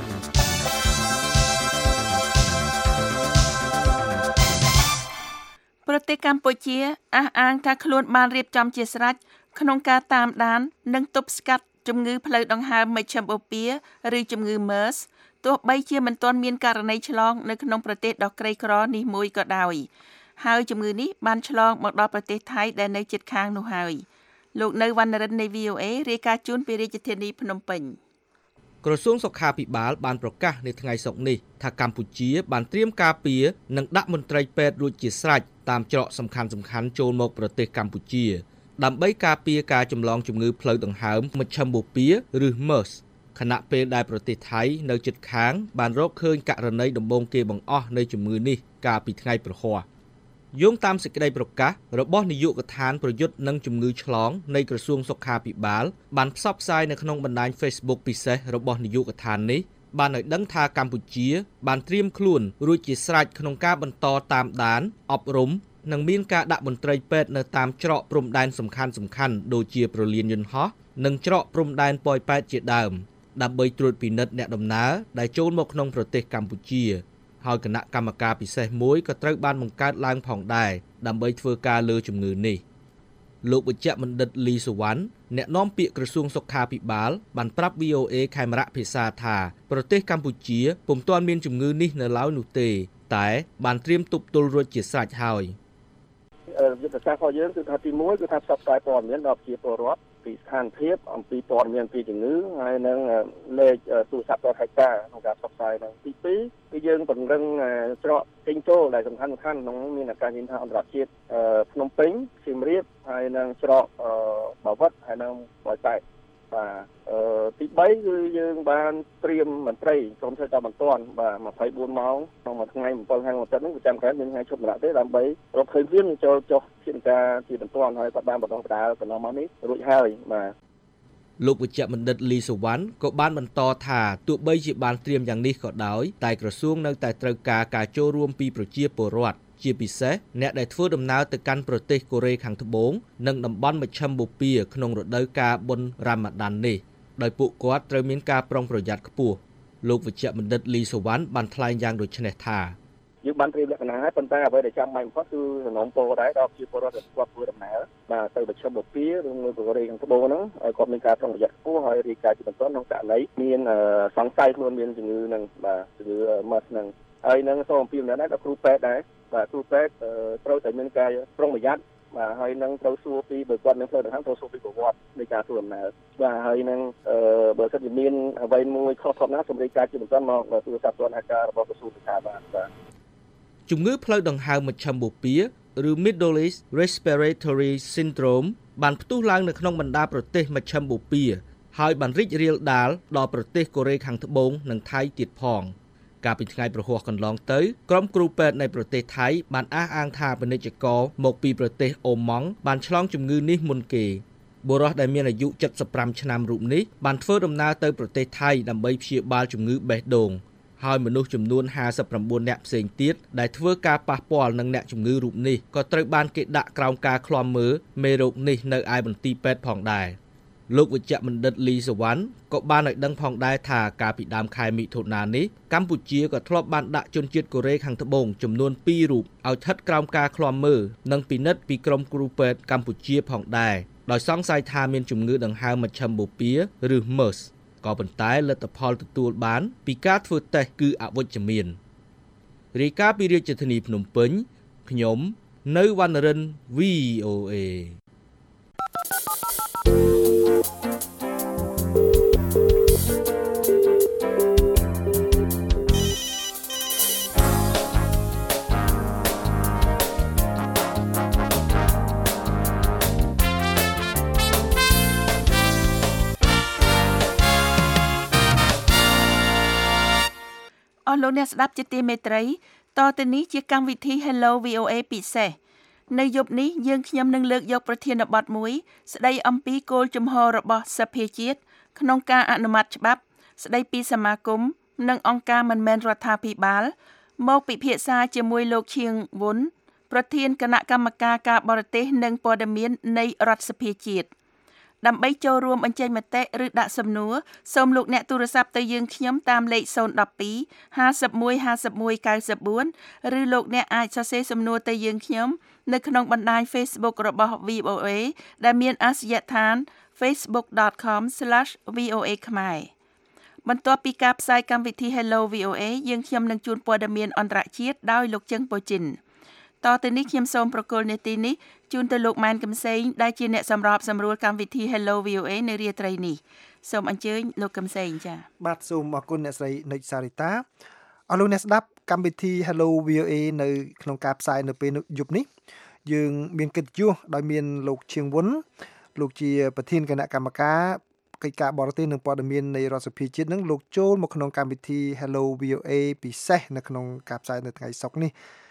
ប្រទេសកម្ពុជាអះអាងថាខ្លួនបានរៀបចំជាស្រេចក្នុងការតាមដាននិងទប់ស្កាត់ជំងឺផ្លូវដង្ហើមមជ្ឈិមបូព៌ាឬជំងឺ MERS ទោះបីជាមិនទាន់មានករណីឆ្លងនៅក្នុងប្រទេសដ៏ក្រីក្រនេះមួយក៏ដោយហើយជំងឺនេះបានឆ្លងមកដល់ប្រទេសថៃដែលនៅជិតខាងនោះហើយលោកនៅវណ្ណរិននៃ V O A រាយការណ៍ជូនពីរាជធានីភ្នំពេញក្រសួងសុខាភិបាលបានប្រកាសនៅថ្ងៃសុក្រនេះថាកម្ពុជាបានត្រៀមការពារនិងដាក់មន្ត្រីពេទ្យរួចជាស្រេចតាមច្រកសំខាន់ៗចូលមកប្រទេសកម្ពុជាដើម្បីការពារការចម្លងជំងឺផ្លូវដង្ហើមមជ្ឈិមបូព៌ាឬ MERS ខណៈពេលដែលប្រទេសថៃនៅជិតខាងបានរកឃើញករណីដំបូងគេបង្អស់នៃជំងឺនេះកាលពីថ្ងៃព្រហស្បតិ៍យោងតាមសេចក្តីប្រកាសរបស់នាយកដ្ឋានប្រយុទ្ធនឹងជំងឺឆ្លងនៃក្រសួងសុខាភិបាលបានផ្សព្វផ្សាយនៅក្នុងបណ្ដាញ Facebook ពិសេសរបស់នាយកដ្ឋាននេះបានឲ្យដឹងថាកម្ពុជាបានត្រៀមខ្លួនរួចជាស្រេចក្នុងការបន្តតាមដានអប់រំនិងមានការដាក់មន្ត្រីពេទ្យនៅតាមច្រកព្រំដែនសំខាន់សំខាន់ដូចជាប្រលានយន្តហោះនិងច្រកព្រំដែនប៉ោយប៉ែតជាដើមដើម្បីត្រួតពិនិត្យអ្នកដំណើរដែលចូលមកក្នុងប្រទេសកម្ពុជាហើយគណៈកម្មការពិសេសមួយក៏ត្រូវបានបង្កើតឡើងផងដែរដើម្បីធ្វើការលើជំងឺនេះលោកវេជ្ជបណ្ឌិតលីសុវណ្ណអ្នកនាំពាក្យក្រសួងសុខាភិបាលបានប្រាប់ វី អូ เอ ខេមរៈភាសាថាប្រទេសកម្ពុជាពុំទាន់មានជំងឺនេះនៅឡើយនោះទេតែបានត្រៀមទប់ទល់រួចជាស្រេចហើយយុទ្ធសាស្ត្ររបស់យើងគឺថាទីមួយគឺថាផ្សព្វផ្សាយព័ត៌មានដល់ប្រជាពលរដ្ឋពីស្ថានភាពអំពីព័ត៌មានពីជំងឺហើយនឹងលេខទូរស័ព្ទរដ្ឋាភិបាលក្នុងការផ្សព្វផ្សាយនឹងទីពីរគឺយើងពង្រឹងច្រកចេញចូលដែលសំខាន់ៗក្នុងមានអាកាសយានដ្ឋានអន្តរជាតិភ្នំពេញសៀមរាបហើយនឹងច្រកបាវិតហើយនឹងប៉ោយប៉ែតបាទទីបីគឺយើងបានត្រៀមមន្ត្រីក្រុមធ្វើការបន្ទាន់បាទម្ភៃបួនម៉ោងក្នុងមួយថ្ងៃbảyថ្ងៃមួយទឹកហ្នឹងប្រចាំខែមានថ្ងៃឈប់សម្រាកទេដើម្បីរកឃើញវាចូលចុះជាការជាបន្ទាន់ហើយគាត់បានបន្តបដាលកន្លងមកនេះរួចហើយបាទលោកវេជ្ជបណ្ឌិតលីសុវណ្ណក៏បានបន្តថាទោះបីជាបានត្រៀមយ៉ាងនេះក៏ដោយតែក្រសួងនៅតែត្រូវការការចូលរួមពីប្រជាពលរដ្ឋជាពិសេសអ្នកដែលធ្វើដំណើរទៅកាន់ប្រទេសកូរ៉េខាងត្បូងនិងតំបន់មជ្ឈិមបូព៌ាក្នុងរដូវកាលបុណ្យរ៉ាម៉ាឌាននេះដោយពួកគាត់ត្រូវមានការប្រុងប្រយ័ត្នខ្ពស់លោកវេជ្ជបណ្ឌិតលីសុវណ្ណបានថ្លែងយ៉ាងដូចនេះថាយើងបានត្រៀមលក្ខណៈហើយប៉ុន្តែអ្វីដែលចាំបាច់បំផុតគឺសំណុំពរដែរដល់ប្រជាពលរដ្ឋដែលគាត់ធ្វើដំណើរបាទទៅមជ្ឈិមបូព៌ាឬនៅកូរ៉េខាងត្បូងហ្នឹងឲ្យគាត់មានការប្រុងប្រយ័ត្នខ្ពស់ហើយរាយការណ៍ជាបន្តក្នុងករណីមានសង្ស័យខ្លួនមានជំងឺហ្នឹងបាទជំងឺMERSហ្នឹងហើយនឹងសូមអំពាវនាវដែរដល់គ្រូពេទ្យដែរបាទគ្រូពេទ្យត្រូវតែមានការប្រុងប្រយ័ត្នបាទហើយនឹងត្រូវសួរពីបើគាត់នឹងធ្វើដំណើរត្រូវសួរពីប្រវត្តិនៃការធ្វើដំណើរបាទហើយនឹងបើសិនជាមានអ្វីមួយខុសធម្មតាសូមរាយការណ៍ជាបន្តមកទូរស័ព្ទទាន់អាការរបស់ក្រសួងសុខាភិបាលបាទជំងឺផ្លូវដង្ហើមមជ្ឈិមបូព៌ាឬ Middle East Respiratory Syndrome បានផ្ទុះឡើងនៅក្នុងបណ្ដាប្រទេសមជ្ឈិមបូព៌ាហើយបានរីករាលដាលដល់ប្រទេសកូរ៉េខាងត្បូងនិងថៃទៀតផងកាលពីថ្ងៃប្រហ័សកន្លងទៅក្រុមគ្រូពេទ្យនៃប្រទេសថៃបានអះអាងថាពាណិជ្ជករមកពីប្រទេសអូម៉ង់បានឆ្លងជំងឺនេះមុនគេបុរសដែលមានអាយុเจ็ดสิบห้าឆ្នាំរូបនេះបានធ្វើដំណើរទៅប្រទេសថៃដើម្បីព្យាបាលជំងឺបេះដូងហើយមនុស្សចំនួនห้าสิบเก้าនាក់ផ្សេងទៀតដែលធ្វើការប៉ះពាល់នឹងអ្នកជំងឺរូបនេះក៏ត្រូវបានគេដាក់ក្រោមការឃ្លាំមើលមេរោគនេះនៅឯមន្ទីរពេទ្យផងដែរលោកវេជ្ជបណ្ឌិតលីសុវណ្ណក៏បានឲ្យដឹងផងដែរថាកាលពីដើមខែមិថុនានេះកម្ពុជាក៏ធ្លាប់បានដាក់ជនជាតិកូរ៉េខាងត្បូងចំនួនពីររូបឲ្យស្ថិតក្រោមការឃ្លាំមើលនិងពិនិត្យពីក្រុមគ្រូពេទ្យកម្ពុជាផងដែរដោយសង្ស័យថាមានជំងឺដង្ហើមមជ្ឈិមបូព៌ាឬ MERS ក៏ប៉ុន្តែលទ្ធផលទទួលបានពីការធ្វើតេស្តគឺអវិជ្ជមានរាយការណ៍ពីរាជធានីភ្នំពេញខ្ញុំនៅវណ្ណរិន វី អូ เอអស់លោកអ្នកស្ដាប់ជាទីមេត្រីតទៅនេះជាកម្មវិធី Hello វី អូ เอ ពិសេសនៅយប់នេះយើងខ្ញុំនឹងលើកយកប្រធានបទមួយស្ដីអំពីគោលជំហររបស់សភាជាតិក្នុងការអនុម័តច្បាប់ស្ដីពីសមាគមនិងអង្គការមិនមែនរដ្ឋាភិបាលមកពិភាក្សាជាមួយលោកឈៀងវុនប្រធានគណៈកម្មការការបរទេសនិងព័ត៌មាននៃរដ្ឋសភាជាតិដើម្បីចូលរួមបញ្ចេញមតិឬដាក់សំណួរសូមលោកអ្នកទូរស័ព្ទទៅយើងខ្ញុំតាមលេខศูนย์ หนึ่ง สอง ห้า หนึ่ง หนึ่ง ห้า หนึ่ง เก้า สี่ឬលោកអ្នកអាចសរសេរសំណួរទៅយើងខ្ញុំនៅក្នុងបណ្ដាញ Facebook របស់ វី អូ เอ ដែលមានអាសយដ្ឋាន facebook dot com slash v o a ខ្មែរបន្ទាប់ពីការផ្សាយកម្មវិធី Hello វី អូ เอ យើងខ្ញុំនឹងជួនព័ត៌មានអន្តរជាតិដោយលោកជឹងប៉ូជីនតទៅនេះខ្ញុំសូមប្រកល់នេតិនេះជូនទៅលោកម៉ែនកឹមសេងដែលជាអ្នកសម្របសម្រួលកម្មវិធី Hello វី អូ เอ នៅរាត្រីនេះសូមអញ្ជើញលោកកឹមសេងចា៎បាទសូមអរគុណអ្នកស្រីនិចសារីតាអរលោកអ្នកស្ដាប់កម្មវិធី Hello វី អូ เอ នៅក្នុងការផ្សាយនៅពេលយប់នេះយើងមានកិត្តិយសដោយមានលោកឈៀងវុនលោកជាប្រធានគណៈកម្មការកិច្ចការបរទេសនិងព័ត៌មាននៃរដ្ឋសភាជាតិនឹងលោកចូលមកក្នុងកម្មវិធី Hello វី អូ เอ ពិសេសនៅក្នុងការផ្សាយនៅថ្ងៃសុក្រនេះ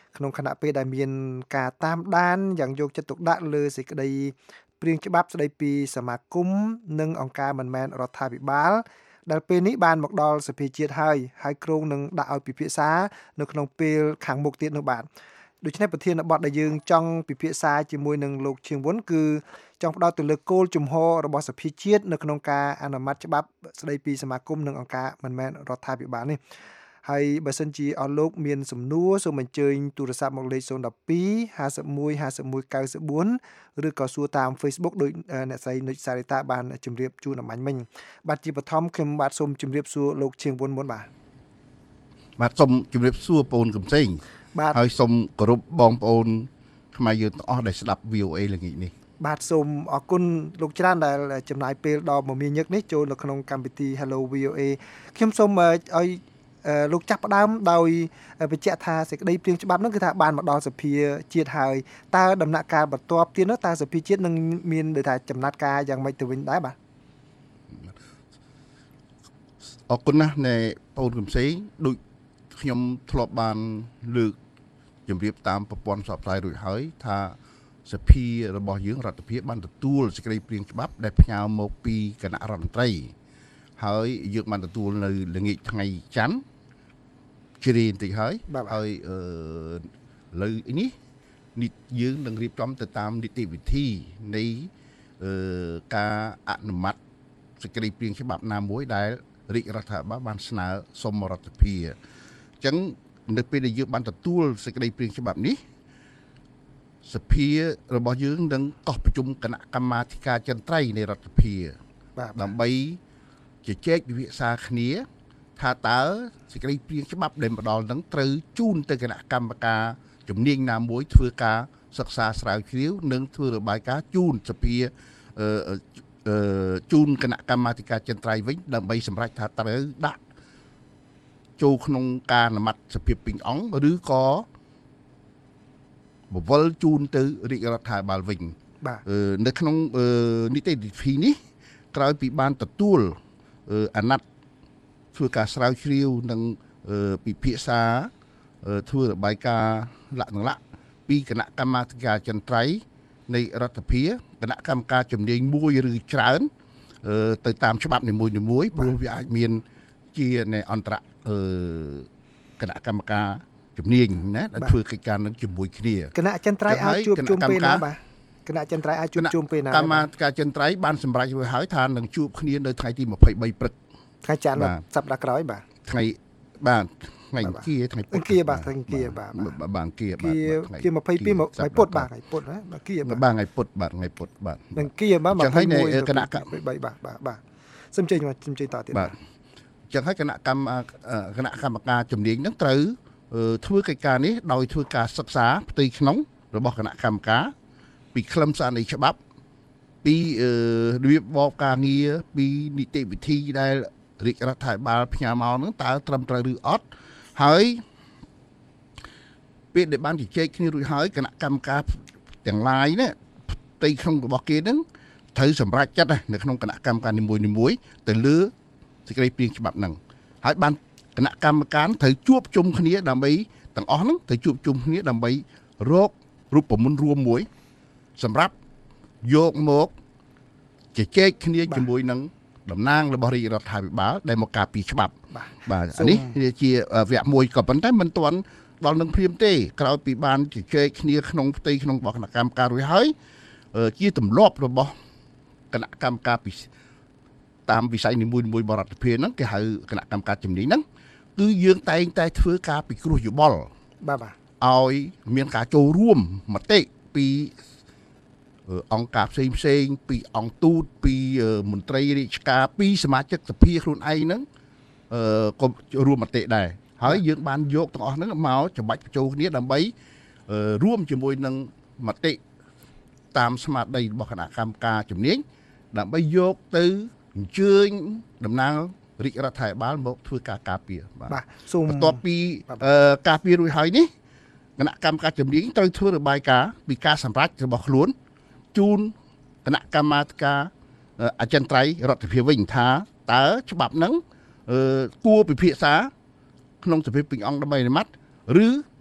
ក្នុងខណៈពេលដែលមានការតាមដានយ៉ាងយកចិត្តទុកដាក់លើសេចក្តីព្រៀងច្បាប់ស្តីពីសមាគមនិងអង្គការមិនមែនរដ្ឋាភិបាលដែលពេលនេះបានមកដល់សភាជាតិហើយហើយគ្រោងនឹងដាក់ឲ្យពិភាក្សានៅក្នុងពេលខាងមុខទៀតនោះបាទដូច្នេះប្រធានបទដែលយើងចង់ពិភាក្សាជាមួយនឹងលោកឈៀងវុនគឺចង់ផ្ដោតទៅលើគោលជំហររបស់សភាជាតិនៅក្នុងការអនុម័តច្បាប់ស្តីពីសមាគមនិងអង្គការមិនមែនរដ្ឋាភិបាលនេះហើយបើសិនជាអស់លោកមានសំណួរសូមអញ្ជើញទូរស័ព្ទមកលេខศูนย์ một hai ห้าสิบเอ็ด ห้าสิบเอ็ด เก้าสิบสี่ឬក៏សួរតាម Facebook ដោយអ្នកស្រីនុចសារិតាបានជម្រាបជូនអំបញ្ញមិញបាទជាបឋមខ្ញុំបាទសូមជម្រាបសួរលោកឈៀងវុនមុនបាទបាទសូមជម្រាបសួរបងកំសែងបាទហើយសូមគោរពបងប្អូនខ្មែរយើងទាំងអស់ដែលស្ដាប់ วี โอ เอ ល្ងាចនេះបាទសូមអរគុណលោកច្រើនដែលចំណាយពេលដល់មមាញឹកនេះចូលនៅក្នុងកម្មវិធី Hello วี โอ เอ ខ្ញុំសូមឲ្យលោកចាប់ផ្ដើមដោយបញ្ជាក់ថាសេចក្តីព្រៀងច្បាប់នោះគឺថាបានមកដល់សភាជាតិហើយតើដំណាក់កាលបន្ទាប់ទៀតនោះតើសភាជាតិនឹងមានដូចថាចំណាត់ការយ៉ាងម៉េចទៅវិញដែរបាទអរគុណណាស់នៃបងកំសែងដូចខ្ញុំធ្លាប់បានលើកជម្រាបតាមប្រព័ន្ធផ្សព្វផ្សាយរួចហើយថាសភារបស់យើងរដ្ឋាភិបាលបានទទួលសេចក្តីព្រៀងច្បាប់ដែលផ្ញើមកពីគណៈរដ្ឋមន្ត្រីហើយយើងបានទទួលនៅល្ងាចថ្ងៃច័ន្ទជ្រាបន្តិចហើយហើយអឺលើនេះនេះយើងនឹងរៀបចំទៅតាមនីតិវិធីនៃអឺការអនុម័តសេចក្តីព្រៀងច្បាប់ណាមួយដែលរាជរដ្ឋាភិបាលបានស្នើសុំរដ្ឋាភិបាលអញ្ចឹងនៅពេលដែលយើងបានទទួលសេចក្តីព្រៀងច្បាប់នេះសភារបស់យើងនឹងកោះប្រជុំគណៈកម្មាធិការចិនត្រៃនៃរដ្ឋាភិបាលដើម្បីជជែកពិភាក្សាគ្នាថាតើសេចក្តីព្រៀងច្បាប់ដែលមកដល់នឹងត្រូវជូនទៅគណៈកម្មការជំនាញណាមួយធ្វើការសិក្សាស្រាវជ្រាវនិងធ្វើរបាយការណ៍ជូនសភាអឺជូនគណៈកម្មាធិការចិនត្រៃវិញដើម្បីសម្រេចថាត្រូវដាក់ចូលក្នុងការអនុម័តសភាពេញអង្គឬក៏បវលជូនទៅរាជរដ្ឋាភិបាលវិញបាទនៅក្នុងនីតិវិធីនេះក្រោយពីបានទទួលអាណត្តិធ្វើការស្រាវជ្រាវនិងពិភាក្សាធ្វើរបាយការណ៍លក្ខណៈពីគណៈកម្មាធិការចិនត្រៃនៃរដ្ឋាភិបាលគណៈកម្មការជំនាញមួយឬច្រើនទៅតាមច្បាប់នីមួយៗព្រោះវាអាចមានជានៃអន្តរគណៈកម្មការជំនាញណាដែលធ្វើកិច្ចការនឹងជាមួយគ្នាគណៈចិនត្រៃអាចជួបជុំពេលណាបាទគណៈចិនត្រៃអាចជួបជុំពេលណាកម្មាធិការចិនត្រៃបានសម្រេចរួចហើយថានឹងជួបគ្នានៅថ្ងៃទីยี่สิบสามព្រឹកថ្ងៃច័ន្ទសប្តាហ៍ក្រោយបាទថ្ងៃបាទថ្ងៃអង្គារថ្ងៃពុធអង្គារបាទថ្ងៃអង្គារបាទបាទអង្គារបាទថ្ងៃยี่สิบสองថ្ងៃពុធបាទថ្ងៃពុធណាអង្គារបាទថ្ងៃពុធបាទថ្ងៃពុធបាទអង្គារបាទยี่สิบเอ็ดគណៈកម្មបាទបាទបាទសូមជើញមកសូមជើញតទៀតបាទចឹងហើយគណៈកម្មគណៈកម្មការជំនាញហ្នឹងត្រូវធ្វើកិច្ចការនេះដោយធ្វើការសិក្សាផ្ទៃក្នុងរបស់គណៈកម្មការពីខ្លឹមសារនៃច្បាប់ពីរបៀបបបការងារពីនីតិវិធីដែលរាជរដ្ឋាភិបាលផ្ញើមកហ្នឹងតើត្រឹមត្រូវឬអត់ហើយពេលដែលបានជជែកគ្នារួចហើយគណៈកម្មការទាំងឡាយនេះផ្ទៃក្នុងរបស់គេហ្នឹងត្រូវសម្រេចចិត្តនៅក្នុងគណៈកម្មការនីមួយៗទៅលើសេចក្តីព្រៀងច្បាប់ហ្នឹងហើយបានគណៈកម្មការត្រូវជួបជុំគ្នាដើម្បីទាំងអស់ហ្នឹងត្រូវជួបជុំគ្នាដើម្បីរករូបមន្តរួមមួយសម្រាប់យកមកជជែកគ្នាជាមួយនឹងតំណាងរបស់រាជរដ្ឋាភិបាលដែលមកការពារច្បាប់បាទអានេះជាវគ្គមួយក៏ប៉ុន្តែមិនទាន់ដល់នឹងព្រាមទេក្រោយពីបានជជែកគ្នាក្នុងផ្ទៃក្នុងរបស់គណៈកម្មការរួចហើយជាទម្លាប់របស់គណៈកម្មការពីតាមវិស័យនីមួយៗរបស់រដ្ឋាភិបាលហ្នឹងគេហៅគណៈកម្មការជំនាញហ្នឹងគឺយើងតែងតែធ្វើការពិគ្រោះយោបល់បាទបាទឲ្យមានការចូលរួមមតិពីអង្គការផ្សេងផ្សេងពីអង្គទូតពីមន្ត្រីរាជការពីសមាជិកសភាខ្លួនឯងហ្នឹងអឺក៏រួមមតិដែរហើយយើងបានយកទាំងអស់ហ្នឹងមកច្បាច់បញ្ចូលគ្នាដើម្បីរួមជាមួយនឹងមតិតាមស្មារតីរបស់គណៈកម្មការជំនាញដើម្បីយកទៅអញ្ជើញតំណាងរាជរដ្ឋាភិបាលមកធ្វើការការពារបាទសូមបន្ទាប់ពីការពាររួចហើយនេះគណៈកម្មការជំនាញត្រូវធ្វើរបាយការណ៍ពីការសម្រេចរបស់ខ្លួនជូនគណៈកម្មាធិការអចិន្ត្រៃយ៍រដ្ឋាភិបាលវិញថាតើច្បាប់ហ្នឹងគួរពិភាក្សាក្នុងសភាពេញអង្គដើម្បីអនុម័តឬ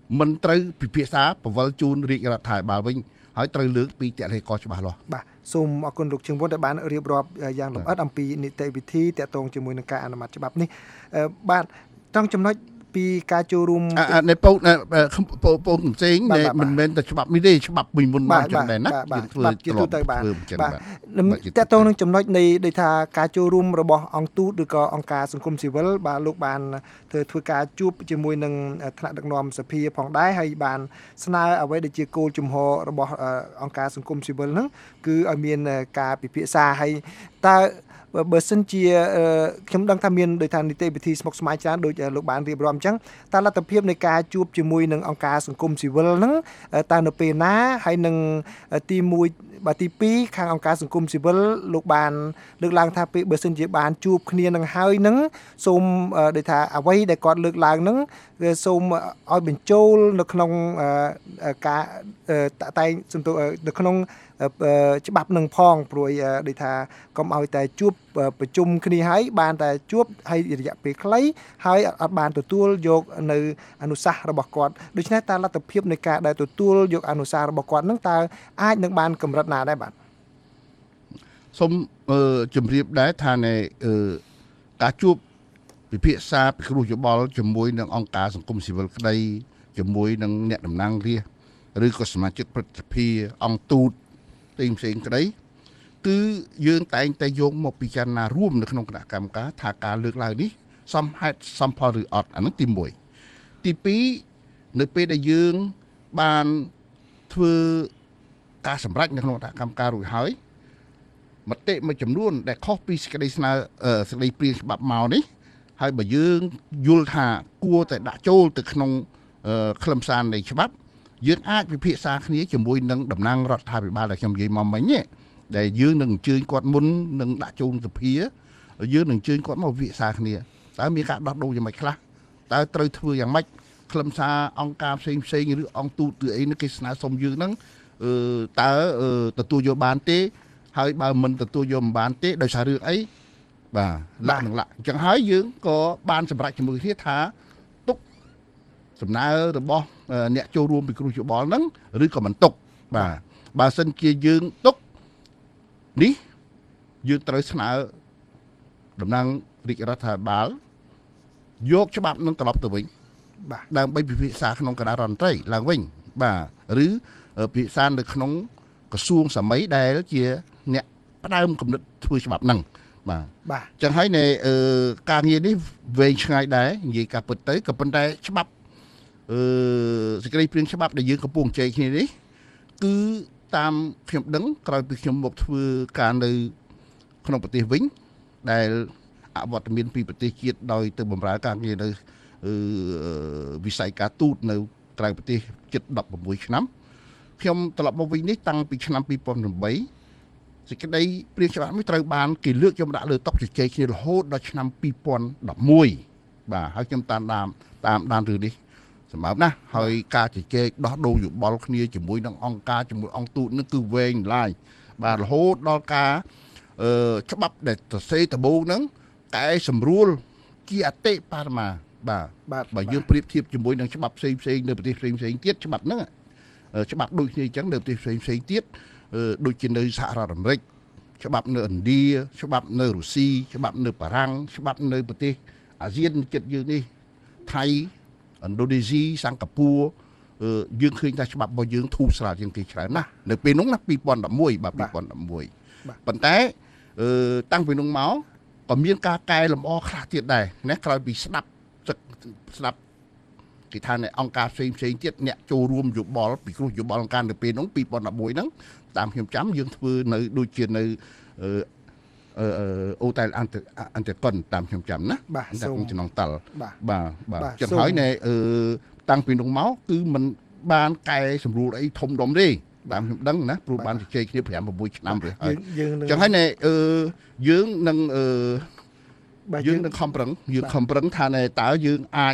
មិនត្រូវពិភាក្សាបវលជូនរាជរដ្ឋាភិបាលវិញហើយត្រូវលើកពីតលេខច្បាស់លាស់បាទសូមអរគុណលោកជើងវុនដែលបានរៀបរាប់យ៉ាងលម្អិតអំពីនីតិវិធីតាក់ទងជាមួយនឹងការអនុម័តច្បាប់នេះបាទត្រង់ចំណុចពីការចូលរួមនៅពូពូនផ្សេងមិនមែនតែច្បាប់នេះទេច្បាប់មួយមុនមកចឹងដែរណាធ្វើជាទូទៅបាទបាទតាក់ទងនឹងចំណុចនៃដូចថាការចូលរួមរបស់អង្គទូតឬក៏អង្គការសង្គមស៊ីវិលបាទលោកបានធ្វើធ្វើការជួបជាមួយនឹងថ្នាក់ដឹកនាំសភាផងដែរហើយបានស្នើអ្វីដែលជាគោលជំហររបស់អង្គការសង្គមស៊ីវិលហ្នឹងគឺឲ្យមានការពិភាក្សាហើយតើបើសិនជាខ្ញុំដឹងថាមានដោយថានីតិវិធីស្មុគស្មាញច្រើនដូចលោកបានរៀបរាប់អញ្ចឹងតើលទ្ធភាពនៃការជួបជាមួយនឹងអង្គការសង្គមស៊ីវិលហ្នឹងតើនៅពេលណាហើយនឹងទីមួយបាទទីពីរខាងអង្គការសង្គមស៊ីវិលលោកបានលើកឡើងថាពេលបើសិនជាបានជួបគ្នានឹងហើយនឹងសូមដូចថាអ្វីដែលគាត់លើកឡើងហ្នឹងគឺសូមឲ្យបញ្ចូលនៅក្នុងការតាក់តែងសំទោនៅក្នុងច្បាប់នឹងផងព្រោះដូចថាកុំឲ្យតែជួបប្រជុំគ្នាហើយបានតែជួបហើយរយៈពេលខ្លីហើយអត់បានទទួលយកនៅអនុសាសន៍របស់គាត់ដូច្នេះតើលទ្ធភាពនៃការដែលទទួលយកអនុសាសន៍របស់គាត់នឹងតើអាចនឹងបានកម្រិតណាដែរបាទសូមជម្រាបដែរថាในការជួបពិភាក្សាពិគ្រោះយោបល់ជាមួយនឹងអង្គការសង្គមស៊ីវិលក្តីជាមួយនឹងអ្នកតំណាងរាស្ត្រឬក៏សមាជិកព្រឹទ្ធសភាអង្គទូតផ្សេងផ្សេងក្តីគឺយើងតែងតែយកមកពិចារណារួមនៅក្នុងគណៈកម្មការថាការលើកឡើងនេះសមហេតុសមផលឬអត់អានោះទីមួយទីពីរនៅពេលដែលយើងបានធ្វើការសម្រេចនៅក្នុងគណៈកម្មការរួចហើយមតិមួយចំនួនដែលខុសពីសេចក្តីស្នើសេចក្តីព្រាងច្បាប់មកនេះហើយបើយើងយល់ថាគួរតែដាក់ចូលទៅក្នុងខ្លឹមសារនៃច្បាប់យើងអាចពិភាក្សាគ្នាជាមួយនឹងតំណាងរដ្ឋាភិបាលដែលខ្ញុំនិយាយមកមិញនេះដែលយើងនឹងអញ្ជើញគាត់មុននឹងដាក់ចូលសភាយើងនឹងអញ្ជើញគាត់មកពិភាក្សាគ្នាតើមានការដោះដូរយ៉ាងម៉េចខ្លះតើត្រូវធ្វើយ៉ាងម៉េចខ្លឹមសារអង្គការផ្សេងផ្សេងឬអង្គទូតឬអីនេះគេស្នើសុំយើងហ្នឹងតើទទួលយកបានទេហើយបើមិនទទួលយកមិនបានទេដោយសាររឿងអីបាទលក្ខនឹងលក្ខអញ្ចឹងហើយយើងក៏បានសម្រេចជាមួយគ្នាថាទុកសំណើរបស់អ្នកចូលរួមពិគ្រោះយោបល់ហ្នឹងឬក៏មិនទុកបាទបើសិនជាយើងទុកនេះយើងត្រូវស្នើតំណាងរាជរដ្ឋាភិបាលយកច្បាប់នឹងត្រឡប់ទៅវិញបាទដើម្បីពិភាក្សាក្នុងគណៈរដ្ឋមន្ត្រីឡើងវិញបាទឬពិភាក្សានៅក្នុងក្រសួងសម័យដែលជាអ្នកផ្ដើមគំនិតធ្វើច្បាប់ហ្នឹងបាទបាទអញ្ចឹងហើយនៅការងារនេះវែងឆ្ងាយដែរនិយាយការពិតទៅក៏ប៉ុន្តែច្បាប់អឺសេចក្តីព្រាងច្បាប់ដែលយើងកំពុងជែកគ្នានេះគឺតាមខ្ញុំដឹងក្រោយពីខ្ញុំមកធ្វើការនៅក្នុងប្រទេសវិញដែលអវត្តមានពីប្រទេសជាតិដោយទៅបម្រើការងារនៅវិស័យការទូតនៅក្រៅប្រទេសជិតដប់ប្រាំមួយឆ្នាំខ្ញុំត្រឡប់មកវិញនេះតាំងពីឆ្នាំពីរពាន់ប្រាំបីសេចក្តីព្រាងច្បាប់នេះត្រូវបានគេលើកយកដាក់លើតុជជែកគ្នារហូតដល់ឆ្នាំពីរពាន់ដប់មួយបាទហើយខ្ញុំតាមដានតាមដានរឿងនេះសម្រាប់ណាហើយការជជែកដោះដូរយោបល់គ្នាជាមួយនឹងអង្គការជាមួយអង្គទូតនេះគឺវែងឡាយបាទរហូតដល់ការអឺច្បាប់ដែលសរសេរដំបូងហ្នឹងកែសម្រួលជាអតិបរមាបាទបាទបើយើងប្រៀបធៀបជាមួយនឹងច្បាប់ផ្សេងផ្សេងនៅប្រទេសផ្សេងផ្សេងទៀតច្បាប់ហ្នឹងច្បាប់ដូចគ្នាអញ្ចឹងនៅប្រទេសផ្សេងផ្សេងទៀតដូចជានៅសហរដ្ឋអាមេរិកច្បាប់នៅឥណ្ឌាច្បាប់នៅរុស្ស៊ីច្បាប់នៅបារាំងច្បាប់នៅប្រទេសអាស៊ានជិតយើងនេះថៃឥណ្ឌូនេស៊ីសិង្ហបុរីយើងឃើញថាច្បាប់របស់យើងធូរស្រាលជាងគេច្រើនណាស់នៅពេលនោះណាពីរពាន់ដប់មួយបាទពីរពាន់ដប់មួយប៉ុន្តែតាំងពីនោះមកក៏មានការកែលម្អខ្លះទៀតដែរណាក្រោយពីស្ដាប់ស្ដាប់គេថានៅអង្គការផ្សេងផ្សេងទៀតអ្នកចូលរួមយោបល់ពីគ្រោះយោបល់អង្គការនៅពេលនោះពីរពាន់ដប់មួយហ្នឹងតាមខ្ញុំចាំយើងធ្វើនៅដូចជានៅអឺអូតែលអន្តអន្តកុនតាមខ្ញុំចាំណាបាទសូមចំណងតលបាទបាទចឹងហើយនៅតាំងពីនោះមកគឺมันបានកែសម្រួលអីធំដុំទេតាមខ្ញុំដឹងណាព្រោះបានជជែកគ្នាប្រាំប្រាំមួយឆ្នាំrồiហើយចឹងហើយនៅយើងនឹងយើងនឹងខំប្រឹងយើងខំប្រឹងថាតើយើងអាច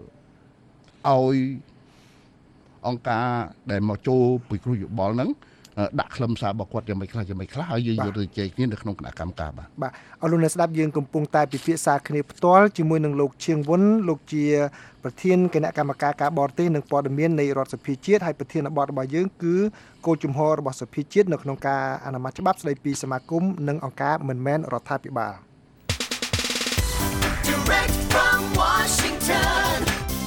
អឺឲ្យអង្គការដែលមកចូលពិគ្រោះយោបល់ហ្នឹងដាក់ខ្លឹមសាររបស់គាត់យ៉ាងម៉េចខ្លះយ៉ាងម៉េចខ្លះហើយយើងយកទៅជែកគ្នានៅក្នុងគណៈកម្មការបាទបាទអរលោកអ្នកស្ដាប់យើងកំពុងតែពិភាក្សាគ្នាផ្ទាល់ជាមួយនឹងលោកឈៀងវុនលោកជាប្រធានគណៈកម្មការការបរទេសនិងព័ត៌មាននៃរដ្ឋសភាជាតិហើយប្រធានបទរបស់យើងគឺគោលជំហររបស់សភាជាតិនៅក្នុងការអនុម័តច្បាប់ស្តីពីសមាគមនិងអង្គការមិនមែនរដ្ឋាភិបាល Direct from Washington,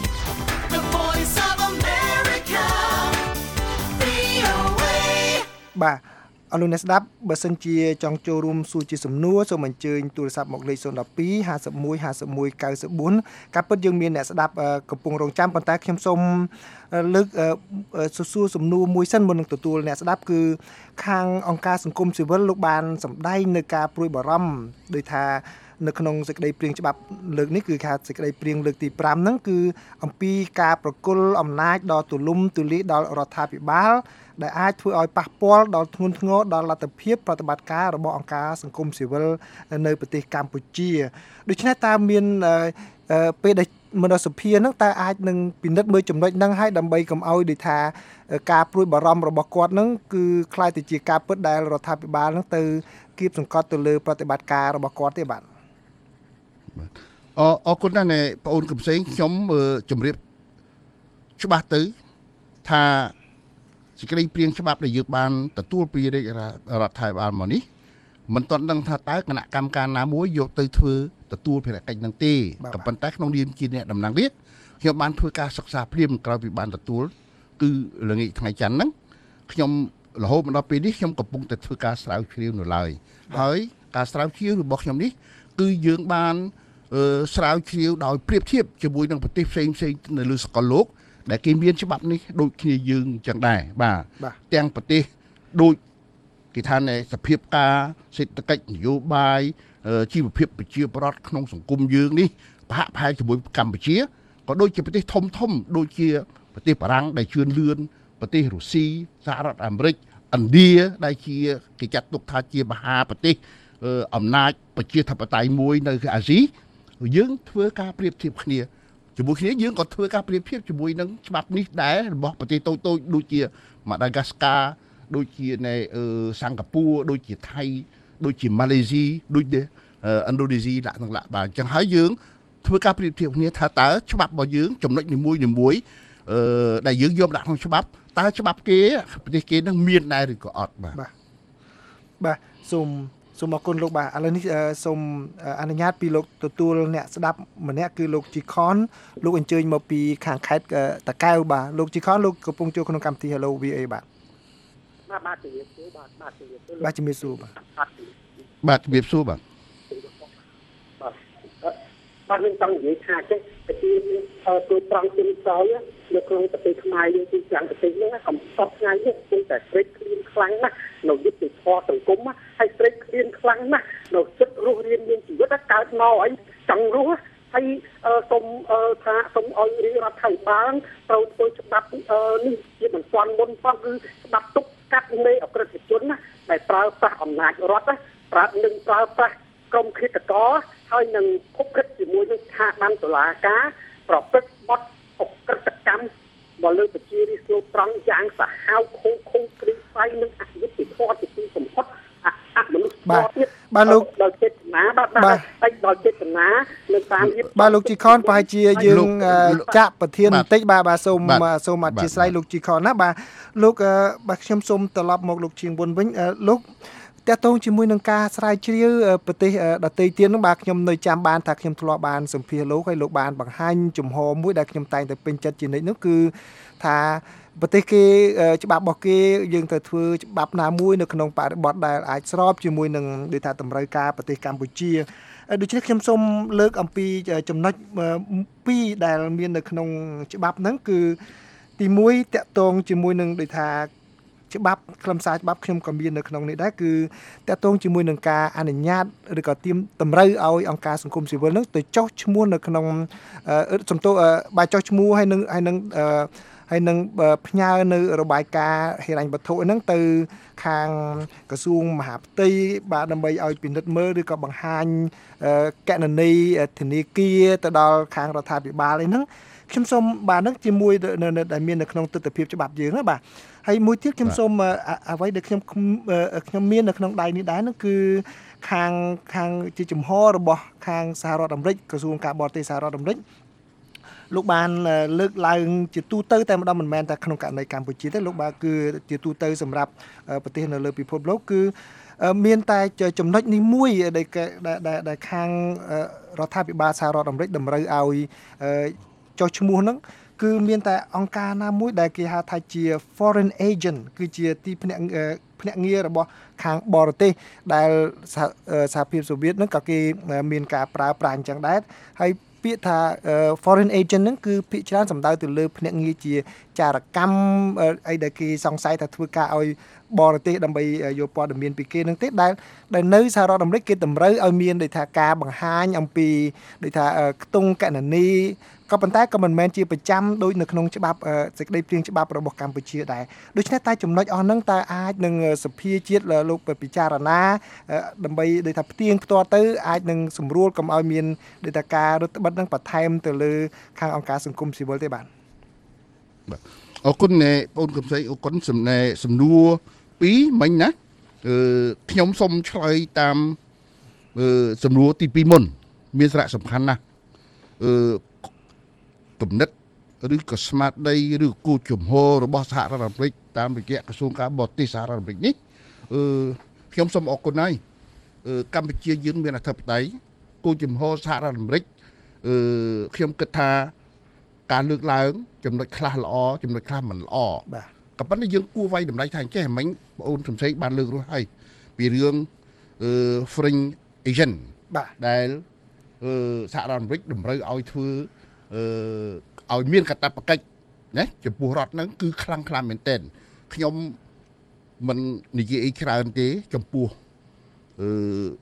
the voice of America, វី អូ เอបាទអរលោកអ្នកស្ដាប់បើសិនជាចង់ចូលរួមសួរជាសំណួរសូមអញ្ជើញទូរស័ព្ទមកលេខศูนย์ หนึ่ง สอง ห้า หนึ่ง หนึ่ง ห้า หนึ่ง เก้า สี่ការពិតយើងមានអ្នកស្ដាប់កំពុងរងចាំប៉ុន្តែខ្ញុំសូមលើកសួរសំណួរមួយសិនមុននឹងទទួលអ្នកស្ដាប់គឺខាងអង្គការសង្គមស៊ីវិលលោកបានសម្ដែងនៅការព្រួយបារម្ភដោយថានៅក្នុងសេចក្តីព្រាងច្បាប់លើកនេះគឺថាសេចក្តីព្រាងលើកទី5ហ្នឹងគឺអំពីការប្រគល់អំណាចដល់ទូលំទូលាយដល់រដ្ឋាភិបាលដែលអាចធ្វើឲ្យប៉ះពាល់ដល់ធ្ងន់ធ្ងរដល់លទ្ធភាពប្រតិបត្តិការរបស់អង្គការសង្គមស៊ីវិលនៅប្រទេសកម្ពុជាដូច្នេះតើមានពេលដែលមនសភាហ្នឹងតើអាចនឹងពិនិត្យមើលចំណុចហ្នឹងឲ្យដើម្បីកុំឲ្យដូចថាការព្រួយបារម្ភរបស់គាត់ហ្នឹងគឺខ្លាយទៅជាការពិតដែលរដ្ឋាភិបាលហ្នឹងទៅគៀបសង្កត់ទៅលើប្រតិបត្តិការរបស់គាត់ទេបាទអរអរគុណណាស់បងអូនកំសែងខ្ញុំជម្រាបច្បាស់ទៅថាសេចក្តីព្រាងច្បាប់ដែលយើងបានទទួលពីរាជរដ្ឋាភិបាលមកនេះមិនទាន់ដឹងថាតើគណៈកម្មការណាមួយយកទៅធ្វើទទួលភារកិច្ចនឹងទេក៏ប៉ុន្តែក្នុងនាមជាអ្នកតំណាងរាស្ត្រខ្ញុំបានធ្វើការសិក្សាព្រាមក្រោយពីបានទទួលគឺល្ងាចថ្ងៃច័ន្ទហ្នឹងខ្ញុំរហូតមកដល់ពេលនេះខ្ញុំកំពុងតែធ្វើការស្រាវជ្រាវនៅឡើយហើយការស្រាវជ្រាវរបស់ខ្ញុំនេះគឺយើងបានស្រាវជ្រាវដោយប្រៀបធៀបជាមួយនឹងប្រទេសផ្សេងផ្សេងនៅលើសកលលោកដែលគេមានច្បាប់នេះដូចគ្នាយើងចឹងដែរបាទទាំងប្រទេសដូចគេថានៃសភាពការសេដ្ឋកិច្ចនយោបាយជីវភាពប្រជាពលរដ្ឋក្នុងសង្គមយើងនេះប្រហាក់ប្រហែលជាមួយកម្ពុជាក៏ដូចជាប្រទេសធំធំដូចជាប្រទេសបារាំងដែលជឿនលឿនប្រទេសរុស្ស៊ីសហរដ្ឋអាមេរិកឥណ្ឌាដែលជាគេចាត់ទុកថាជាមហាប្រទេសអំណាចប្រជាធិបតេយ្យមួយនៅអាស៊ីយើងធ្វើការប្រៀបធៀបគ្នាជាមួយគ្នាយើងក៏ធ្វើការប្រៀបធៀបជាមួយនឹងច្បាប់នេះដែររបស់ប្រទេសតូចតូចដូចជាម៉ាដាហ្គាស្កាដូចជានៅសិង្ហបុរីដូចជាថៃដូចជាម៉ាឡេស៊ីដូចជាឥណ្ឌូនេស៊ីដាក់នឹងឡាក់បាទអញ្ចឹងហើយយើងធ្វើការប្រៀបធៀបគ្នាថាតើច្បាប់របស់យើងចំណុចនីមួយនីមួយអឺដែលយើងយកដាក់ក្នុងច្បាប់តើច្បាប់គេប្រទេសគេនឹងមានដែរឬក៏អត់បាទបាទសូមសូមអរគុណលោកបាទឥឡូវនេះសូមអនុញ្ញាតពីលោកទទួលអ្នកស្ដាប់ម្នាក់គឺលោកជីខនលោកអញ្ជើញមកពីខាងខេត្តតាកែវបាទលោកជីខនលោកកំពុងចូលក្នុងកម្មវិធី Hello វី អូ เอ បាទបាទបាទជំរាបសួរបាទបាទជំរាបសួរបាទជំរាបសួរបាទបាទជំរាបសួរបាទបាទបាទខ្ញុំចង់និយាយថាចេះប្រជាទូត្រង់ជំសោយនៅក្នុងប្រទេសខ្មែរយើងទីចាំងប្រទេសហ្នឹងកំសត់ថ្ងៃនេះគឺតែស្រេកឃ្លានខ្លាំងណាស់នៅយុទ្ធធម៌សង្គមហើយស្រេកឃ្លានខ្លាំងណាស់នៅចិត្តរស់រៀនមានជីវិតកើតមកអីចង់រស់ហើយសូមថាសូមឲ្យរាជរដ្ឋាភិបាលត្រូវធ្វើច្បាប់នេះជាមិនទាន់មុនផងគឺច្បាប់ទប់ស្កាត់នៃអក្រិតជនណាដែលប្រើប្រាស់អំណាចរដ្ឋប្រើនឹងប្រើប្រាស់ក្រុមឃាតករហើយនឹងគប់គិតជាមួយនឹងស្ថាប័នតុលាការប្រព្រឹត្តបទអក្រិតកម្មមកលើប្រជារាស្ត្រត្រង់យ៉ាងសាហាវខូចខូចគ្រីស្វ័យនិងអយុត្តិធម៌ជាទីបំផុតអមនុស្សធម៌ទៀតបាទលោកដល់ចេតនាបាទបាទតែដល់ចេតនានៅតាមរៀបបាទលោកជីខនប្រហែលជាយើងចាក់ប្រធានបន្តិចបាទបាទសូមសូមអធិស្ឋានលោកជីខនណាបាទលោកបាទខ្ញុំសូមត្រឡប់មកលោកជាងវុនវិញលោកតើតោងជាមួយនឹងការស្រាវជ្រាវប្រទេសដទៃទៀតនោះបាទខ្ញុំនៅចាំបានថាខ្ញុំធ្លាប់បានសម្ភាសលោកហើយលោកបានបង្ហាញជំហរមួយដែលខ្ញុំតែងតែពេញចិត្តជានិច្ចនោះគឺថាប្រទេសគេច្បាប់របស់គេយើងត្រូវធ្វើច្បាប់ណាមួយនៅក្នុងបរិបទដែលអាចស្របជាមួយនឹងដូចថាតម្រូវការប្រទេសកម្ពុជាដូច្នេះខ្ញុំសូមលើកអំពីចំណុចពីរដែលមាននៅក្នុងច្បាប់ហ្នឹងគឺទីមួយតកតងជាមួយនឹងដូចថាច្បាប់ខ្លឹមសារច្បាប់ខ្ញុំក៏មាននៅក្នុងនេះដែរគឺតកតងជាមួយនឹងការអនុញ្ញាតឬក៏ទាមតម្រូវឲ្យអង្គការសង្គមស៊ីវិលហ្នឹងទៅចុះឈ្មោះនៅក្នុងសំទោបើចុះឈ្មោះហើយនឹងហើយនឹងហើយនឹងផ្ញើនៅរបាយការណ៍ហិរញ្ញវត្ថុហ្នឹងទៅខាងក្រសួងមហាផ្ទៃបាទដើម្បីឲ្យពិនិត្យមើលឬក៏បង្ហាញកណនីធនាគារទៅដល់ខាងរដ្ឋាភិបាលអីហ្នឹងខ្ញុំសូមបាទនឹងជាមួយដែលមាននៅក្នុងទស្សនវិជ្ជាច្បាប់យើងណាបាទហើយមួយទៀតខ្ញុំសូមអ្វីដែលខ្ញុំខ្ញុំមាននៅក្នុងដៃនេះដែរនោះគឺខាងខាងជាជំហររបស់ខាងសហរដ្ឋអាមេរិកក្រសួងការបរទេសសហរដ្ឋអាមេរិកលោកបានលើកឡើងជាទូទៅតែម្ដងមិនមែនតែក្នុងករណីកម្ពុជាទេលោកបាទគឺជាទូទៅសម្រាប់ប្រទេសនៅលើពិភពលោកគឺមានតែចំណុចនេះមួយដែលដែលខាងរដ្ឋាភិបាលសហរដ្ឋអាមេរិកតម្រូវឲ្យចុះឈ្មោះហ្នឹងគឺមានតែអង្គការណាមួយដែលគេហៅថាជា foreign agent គឺជាទីភ្នាក់ភ្នាក់ងាររបស់ខាងបរទេសដែលសហភាពសូវៀតហ្នឹងក៏គេមានការប្រើប្រាស់អញ្ចឹងដែរហើយពាក្យថា foreign agent ហ្នឹងគឺភាគច្រើនសំដៅទៅលើភ្នាក់ងារជាចារកម្មអីដែលគេសង្ស័យថាធ្វើការឲ្យបរទេសដើម្បីយកព័ត៌មានពីគេនឹងទេដែលដែលនៅសហរដ្ឋអាមេរិកគេតម្រូវឲ្យមានដូចថាការបង្ហាញអំពីដូចថាខ្ទង់កណនីក៏ប៉ុន្តែក៏មិនមែនជាប្រចាំដូចនៅក្នុងច្បាប់សេចក្តីព្រាងច្បាប់របស់កម្ពុជាដែរដូច្នេះតែចំណុចអស់ហ្នឹងតើអាចនឹងសភាជាតិលោកពិចារណាដើម្បីដូចថាផ្ទៀងផ្ទាត់ទៅអាចនឹងសម្រួលកុំឲ្យមានដូចថាការរឹតបន្តឹងហ្នឹងបន្ថែមទៅលើខាងអង្គការសង្គមស៊ីវិលទេបាទបាទអរគុណបងកំសីអរគុណសំណេរសំណួរពីរមិញណាអឺខ្ញុំសូមឆ្លើយតាមអឺសំណួរទីពីរមុនមានសារៈសំខាន់ណាស់អឺគំនិតឬក៏ស្មារតីឬគោលជំហររបស់សហរដ្ឋអាមេរិកតាមរយៈក្រសួងការបរទេសសហរដ្ឋអាមេរិកនេះអឺខ្ញុំសូមអរគុណហើយអឺកម្ពុជាយើងមានអធិបតេយ្យគោលជំហរសហរដ្ឋអាមេរិកអឺខ្ញុំគិតថាការលើកឡើងចំណុចខ្លះល្អចំណុចខ្លះមិនល្អបាទក៏ប៉ុន្តែយើងគួរវាយតម្លៃថាអញ្ចេះមិញបងអូនសំសេងបានលើករួចហើយពីរឿងអឺ foreign agent បាទដែលអឺសហរដ្ឋអាមេរិកតម្រូវឲ្យធ្វើអឺឲ្យមានកាតព្វកិច្ចណាចំពោះរដ្ឋហ្នឹងគឺខ្លាំងខ្លាំងមែនទែនខ្ញុំមិននិយាយអីច្រើនទេចំពោះអឺ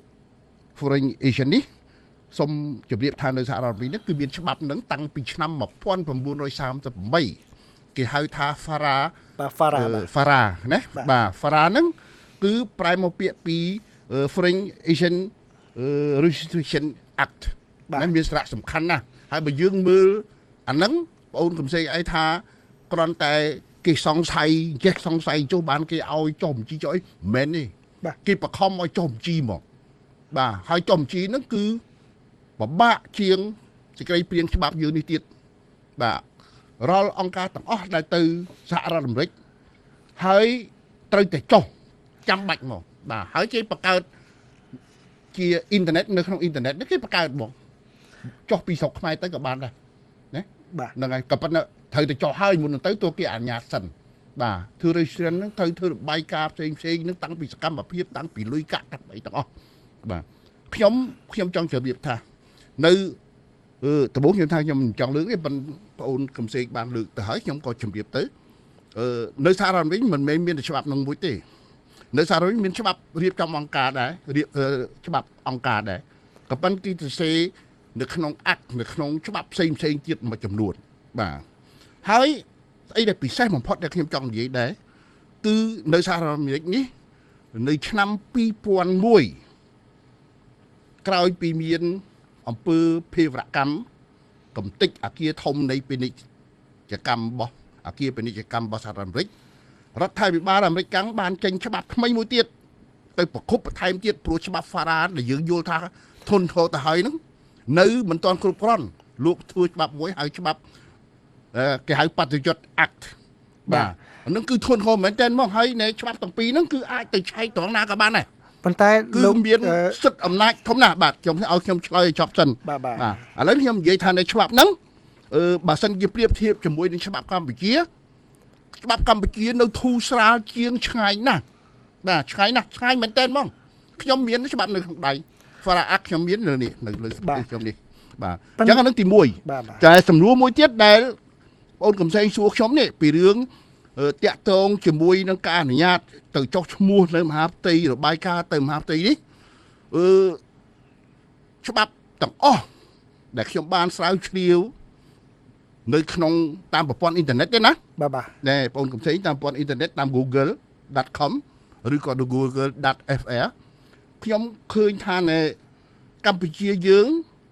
foreign agent នេះសូមជម្រាបថានៅសហរដ្ឋអាមេរិកនេះគឺមានច្បាប់ហ្នឹងតាំងពីឆ្នាំmột nghìn chín trăm ba mươi támគេហៅថា FARA បាទ FARA FARA ណាបាទ FARA ហ្នឹងគឺប្រែមកពាក្យពី Foreign Agent Registration Act ហ្នឹងមានសារៈសំខាន់ណាស់ហើយបើយើងមើលអាហ្នឹងបងអូនកំសៃអីថាគ្រាន់តែគេសង្ស័យចេះសង្ស័យចុះបានគេឲ្យចុះបញ្ជីចុះអីមិនមែនទេគេបខំឲ្យចុះបញ្ជីមកបាទហើយចុះបញ្ជីហ្នឹងគឺពិបាកជាងសេចក្តីព្រាងច្បាប់យើងនេះទៀតបាទរាល់អង្គការទាំងអស់ដែលទៅសហរដ្ឋអាមេរិកហើយត្រូវតែចុះចាំបាច់មកបាទហើយគេបង្កើតជាអ៊ីនធឺណិតនៅក្នុងអ៊ីនធឺណិតនេះគេបង្កើតមកចុះពីស្រុកខ្មែរទៅក៏បានដែរណាបាទហ្នឹងហើយក៏ប៉ុន្តែត្រូវតែចុះហើយមុនទៅទោះគេអនុញ្ញាតសិនបាទធ្វើ registration ហ្នឹងត្រូវធ្វើរបាយការណ៍ផ្សេងផ្សេងហ្នឹងតាំងពីសកម្មភាពតាំងពីលុយកាក់កាត់អីទាំងអស់បាទខ្ញុំខ្ញុំចង់ជម្រាបថានៅអឺដំបូងខ្ញុំថាខ្ញុំមិនចង់លើកទេប៉ុន្តែបងអូនកំសែងបានលើកទៅហើយខ្ញុំក៏ជម្រាបទៅអឺនៅសហរដ្ឋអាមេរិកមិនមែនមានតែច្បាប់នឹងមួយទេនៅសហរដ្ឋអាមេរិកមានច្បាប់រៀបចំអង្គការដែររៀបច្បាប់អង្គការដែរក៏ប៉ុន្តែគេទៅសេនៅក្នុងអាក់នៅក្នុងច្បាប់ផ្សេងផ្សេងទៀតមួយចំនួនបាទហើយស្អីដែលពិសេសបំផុតដែលខ្ញុំចង់និយាយដែរគឺនៅសហរដ្ឋអាមេរិកនេះនៅឆ្នាំពីរពាន់មួយក្រោយពីមានអំពើភេរវកម្មកំទេចអគារធំនៃពាណិជ្ជកម្មរបស់អគារពាណិជ្ជកម្មរបស់សហរដ្ឋអាមេរិករដ្ឋាភិបាលអាមេរិកកាំងបានចេញច្បាប់ថ្មីមួយទៀតទៅប្រគប់បន្ថែមទៀតព្រោះច្បាប់ FARA ដែលយើងយល់ថាធន់ធរទៅហើយហ្នឹងនៅមិនទាន់គ្រប់គ្រាន់លោកធ្វើច្បាប់មួយហៅច្បាប់គេហៅ Patriot Act បាទអាហ្នឹងគឺធន់ធរមែនតើមកហើយនៃច្បាប់ទាំងពីរហ្នឹងគឺអាចទៅឆែកត្រង់ណាក៏បានដែរប៉ុន្តែលោកមានសិទ្ធិអំណាចធំណាស់បាទខ្ញុំឲ្យខ្ញុំឆ្លើយឲ្យចប់សិនបាទបាទឥឡូវខ្ញុំនិយាយថានៅច្បាប់ហ្នឹងអឺបើសិនជាប្រៀបធៀបជាមួយនឹងច្បាប់កម្ពុជាច្បាប់កម្ពុជានៅធូរស្រាលជាងឆ្ងាយណាស់បាទឆ្ងាយណាស់ឆ្ងាយមែនតើហ្មងខ្ញុំមានច្បាប់នៅក្នុងដៃ FARA Act ខ្ញុំមាននៅនេះនៅលើខ្ញុំនេះបាទអញ្ចឹងអានឹងទីមួយតែសំណួរមួយទៀតដែលបងអូនកំសែងសួរខ្ញុំនេះពីរឿងតាក់ទងជាមួយនឹងការអនុញ្ញាតទៅចុះឈ្មោះនៅមហាផ្ទៃរបាយការណ៍ទៅមហាផ្ទៃនេះអឺច្បាប់ទាំងអស់ដែលខ្ញុំបានស្រាវជ្រាវនៅក្នុងតាមប្រព័ន្ធអ៊ីនធឺណិតទេណាបាទបាទណែបងកំសែងតាមប្រព័ន្ធអ៊ីនធឺណិតតាម google dot com ឬក៏ google dot f r ខ្ញុំឃើញថានៅកម្ពុជាយើង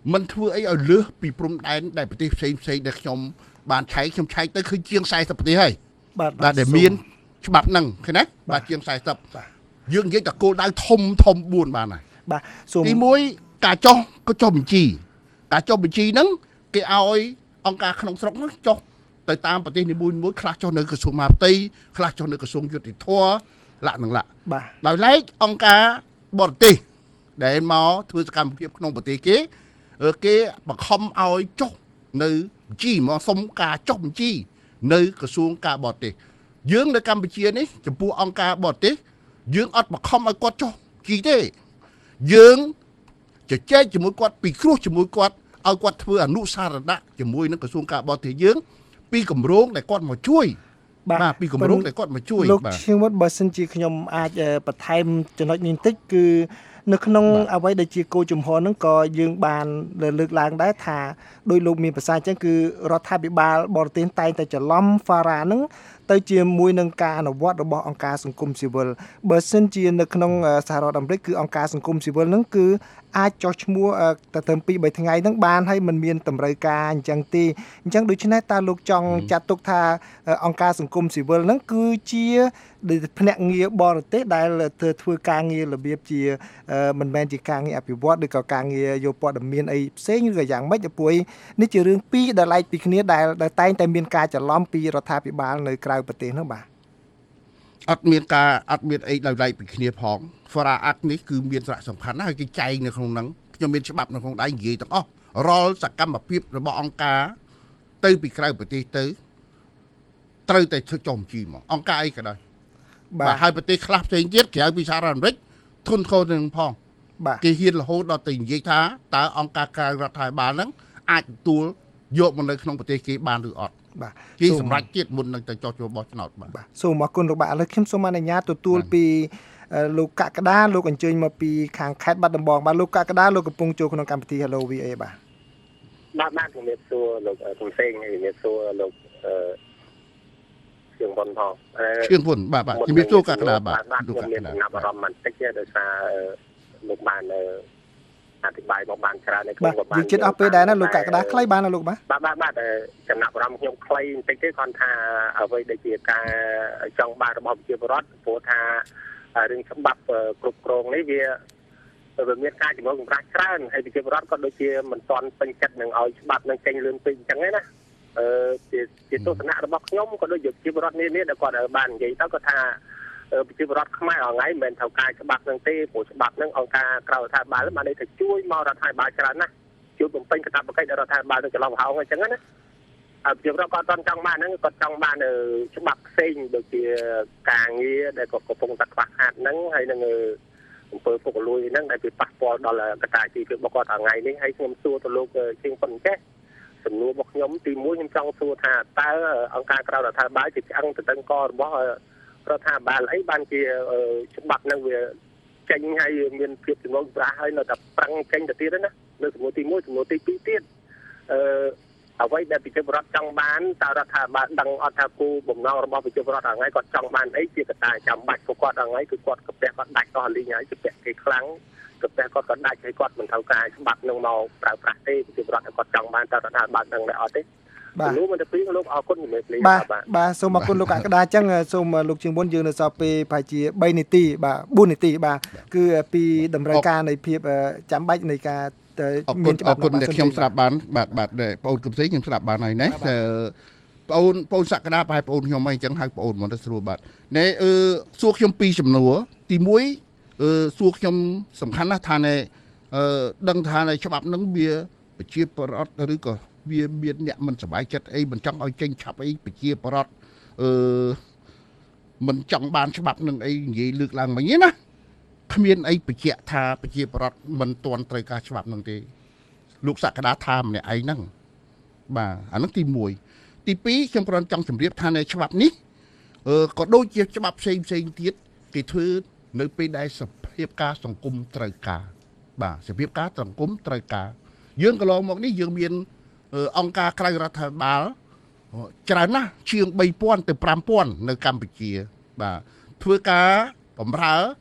មិនធ្វើអីឲ្យលើសពីព្រំដែនដែលប្រទេសផ្សេងផ្សេងដែលខ្ញុំបានឆែកខ្ញុំឆែកទៅគឺជាងสี่สิบប្រទេសហើយបាទបាទដែលមានច្បាប់ហ្នឹងឃើញទេបាទជាងสี่สิบយើងនិយាយតែគោលដៅធំធំbốnបានហើយបាទសូមទីមួយការចុះក៏ចុះបញ្ជីការចុះបញ្ជីហ្នឹងគេឲ្យអង្គការក្នុងស្រុកហ្នឹងចុះទៅតាមប្រទេសនីមួយៗខ្លះចុះនៅក្រសួងមហាផ្ទៃខ្លះចុះនៅក្រសួងយុតិធធលក្ខនឹងលក្ខបាទដោយឡែកអង្គការបរទេសដែលមកធ្វើសកម្មភាពក្នុងប្រទេសគេគេបង្ខំឲ្យចុះនៅបញ្ជីមកសុំការចុះបញ្ជីនៅក្រសួងការបរទេសយើងនៅកម្ពុជានេះចំពោះអង្គការបរទេសយើងអត់បង្ខំឲ្យគាត់ចុះជីទេយើងជជែកជាមួយគាត់ពីគ្រោះជាមួយគាត់ឲ្យគាត់ធ្វើអនុសារណៈជាមួយនឹងក្រសួងការបរទេសយើងពីគម្រោងដែលគាត់មកជួយបាទពីគម្រោងដែលគាត់មកជួយលោកឈៀងវត្តបើសិនជាខ្ញុំអាចបន្ថែមចំណុចនេះបន្តិចគឺនៅក្នុងអ្វីដែលជាគោលជំហរហ្នឹងក៏យើងបានលើកឡើងដែរថាដោយលោកមានប្រសាសន៍អញ្ចឹងគឺរដ្ឋាភិបាលបរទេសតែងតែច្រឡំ Fara ហ្នឹងទៅជាមួយនឹងការអនុវត្តរបស់អង្គការសង្គមស៊ីវិលបើសិនជានៅក្នុងសហរដ្ឋអាមេរិកគឺអង្គការសង្គមស៊ីវិលហ្នឹងគឺអាចចោះឈ្មោះតែត្រឹមពីរបីថ្ងៃហ្នឹងបានហើយมันមានតម្រូវការអញ្ចឹងទេអញ្ចឹងដូច្នេះតើលោកចង់ចាត់ទុកថាអង្គការសង្គមស៊ីវិលហ្នឹងគឺជាភ្នាក់ងារបរទេសដែលធ្វើការងាររបៀបជាមិនមែនជាការងារអភិវឌ្ឍឬក៏ការងារយកព័ត៌មានអីផ្សេងឬក៏យ៉ាងម៉េចទៅព្រោះនេះជារឿងពីរដែលឡែកពីគ្នាដែលតែងតែមានការច្រឡំពីរដ្ឋាភិបាលនៅក្រៅប្រទេសហ្នឹងបាទអត់មានការអត់មានអីដោយឡែកពីគ្នាផង Fara Act នេះគឺមានសារៈសំខាន់ណាស់ហើយគេចែងនៅក្នុងហ្នឹងខ្ញុំមានច្បាប់នៅក្នុងដៃនិយាយទាំងអស់រាល់សកម្មភាពរបស់អង្គការទៅពីក្រៅប្រទេសទៅត្រូវតែធ្វើចុះបញ្ជីមកអង្គការអីក៏ដោយបាទហើយប្រទេសខ្លះផ្សេងទៀតក្រៅពីសហរដ្ឋអាមេរិកធនធាននឹងផងបាទគេហ៊ានរហូតដល់ទៅនិយាយថាតើអង្គការក្រៅរដ្ឋាភិបាលហ្នឹងអាចទទួលយកមកនៅក្នុងប្រទេសគេបានឬអត់បាទគេសម្រាប់ជាតិមុននឹងទៅចុះចូលបោះឆ្នោតបាទសូមអរគុណលោកបាទឥឡូវខ្ញុំសូមអនុញ្ញាតទទួលពីលោកកក្កដាលោកអញ្ជើញមកពីខាងខេត្តបាត់ដំបងបាទលោកកក្កដាលោកកំពុងចូលក្នុងកម្មវិធី Hello វី เอ បាទបាទបាទជំរាបសួរលោកកំសែងហើយជំរាបសួរលោកអឺជឿងវុនផងជឿងវុនបាទបាទជំរាបសួរកក្កដាបាទលោកខ្ញុំមានចំណាប់អារម្មណ៍បន្តិចដោយសារលោកបានអធិប្បាយមកបានច្រើនក្នុងក៏បានចិត្តអស់ពេលដែរណាលោកកក្កដាខ្លីបានណាលោកបាទបាទបាទបាទចំណាប់អារម្មណ៍ខ្ញុំខ្លីបន្តិចទេគ្រាន់ថាអ្វីដែលជាការចង់បានរបស់ប្រជាពលរដ្ឋព្រោះថារឿងច្បាប់គ្រប់គ្រងនេះវាវាមានការជំរុញចម្រាស់ច្រើនហើយប្រជាពលរដ្ឋក៏ដូចជាមិនទាន់ពេញចិត្តនឹងឲ្យច្បាប់នឹងចេញលឿនពេកអញ្ចឹងណាអឺជាជាទស្សនៈរបស់ខ្ញុំក៏ដូចជាប្រជាពលរដ្ឋនេះនេះដែលគាត់បាននិយាយទៅគាត់ថាប្រជាពលរដ្ឋខ្មែរអងៃមិនមែនត្រូវការច្បាប់នឹងទេព្រោះច្បាប់នឹងអង្គការក្រៅរដ្ឋាភិបាលបានន័យថាជួយមករដ្ឋាភិបាលច្រើនណាស់ជួយបំពេញកាតព្វកិច្ចដល់រដ្ឋាភិបាលទៅចន្លោះប្រហោងអញ្ចឹងណាហើយប្រជាពលរដ្ឋគាត់ចង់បានហ្នឹងគាត់ចង់បានច្បាប់ផ្សេងដូចជាការងារដែលគាត់កំពុងតែខ្វះខាតហ្នឹងហើយនឹងអំពើពុករលួយហ្នឹងដែលវាប៉ះពាល់ដល់កត្តាជីវភាពរបស់គាត់ថ្ងៃនេះហើយខ្ញុំសួរទៅលោកជាងប៉ុណ្ណេះសំណួររបស់ខ្ញុំទីមួយខ្ញុំចង់សួរថាតើអង្គការក្រៅរដ្ឋាភិបាលជាឆ្អឹងទៅដឹងករបស់រដ្ឋាភិបាលអីបានជាច្បាប់ហ្នឹងវាចេញហើយមានភាពជំនុំជម្រះហើយនៅតែប្រឹងចេញទៅទៀតណានៅសំណួរទីមួយសំណួរទីពីរទៀតអឺអ្វីដែលប្រជាពលរដ្ឋចង់បានតើរដ្ឋាភិបាលដឹងអត់ថាគូបំណងរបស់ប្រជាពលរដ្ឋថ្ងៃគាត់ចង់បានអីជាកត្តាចាំបាច់ពួកគាត់ថ្ងៃគឺគាត់កាពះគាត់ដាច់តោះលីងហើយជាពាក់គេខ្លាំងកាពះគាត់ក៏ដាច់ហើយគាត់មិនត្រូវការច្បាប់នឹងមកប្រើប្រាស់ទេប្រជាពលរដ្ឋគាត់ចង់បានតើរដ្ឋាភិបាលដឹងដែរអត់ទេបាទលោកមិនទៅពីលោកអរគុណជំរាបលាបាទបាទសូមអរគុណលោកកក្កដាអញ្ចឹងសូមលោកជាងមុនយើងនៅសល់ពេលប្រហែលជាបីនាទីបាទបួននាទីបាទគឺពីតម្រូវការនៃភាពចាំបាច់នៃការមានច្បាប់អរគុណដែលខ្ញុំស្ដាប់បានបាទបាទបងអូនកំសីខ្ញុំស្ដាប់បានហើយណាបងអូនបងអូនសក្តាប្រហែលបងអូនខ្ញុំអីអញ្ចឹងហៅបងអូនមកទៅស្រួលបាទណែអឺសួរខ្ញុំពីរសំណួរទីមួយអឺសួរខ្ញុំសំខាន់ណាស់ថាណែអឺដឹងថាណែច្បាប់ហ្នឹងវាប្រជាពលរដ្ឋឬក៏វាមានអ្នកមិនសប្បាយចិត្តអីមិនចង់ឲ្យចេញឆាប់អីប្រជាពលរដ្ឋអឺមិនចង់បានច្បាប់នឹងអីនិយាយលើកឡើងមិញណាគ្មានអីបញ្ជាក់ថាប្រជាពលរដ្ឋមិនទាន់ត្រូវការច្បាប់នឹងទេលោកសក្តាថាម្នាក់ឯងហ្នឹងបាទអាហ្នឹងទីមួយទីពីរខ្ញុំគ្រាន់ចង់ជម្រាបថានៅច្បាប់នេះអឺក៏ដូចជាច្បាប់ផ្សេងផ្សេងទៀតគេធ្វើនៅពេលដែលសភាពការសង្គមត្រូវការបាទសភាពការសង្គមត្រូវការយើងកន្លងមកនេះយើងមានអង្គការក្រៅរដ្ឋាភិបាលច្រើនណាស់ជាងបីពាន់ទៅប្រាំពាន់នៅកម្ពុជាបាទធ្វើការបម្រើ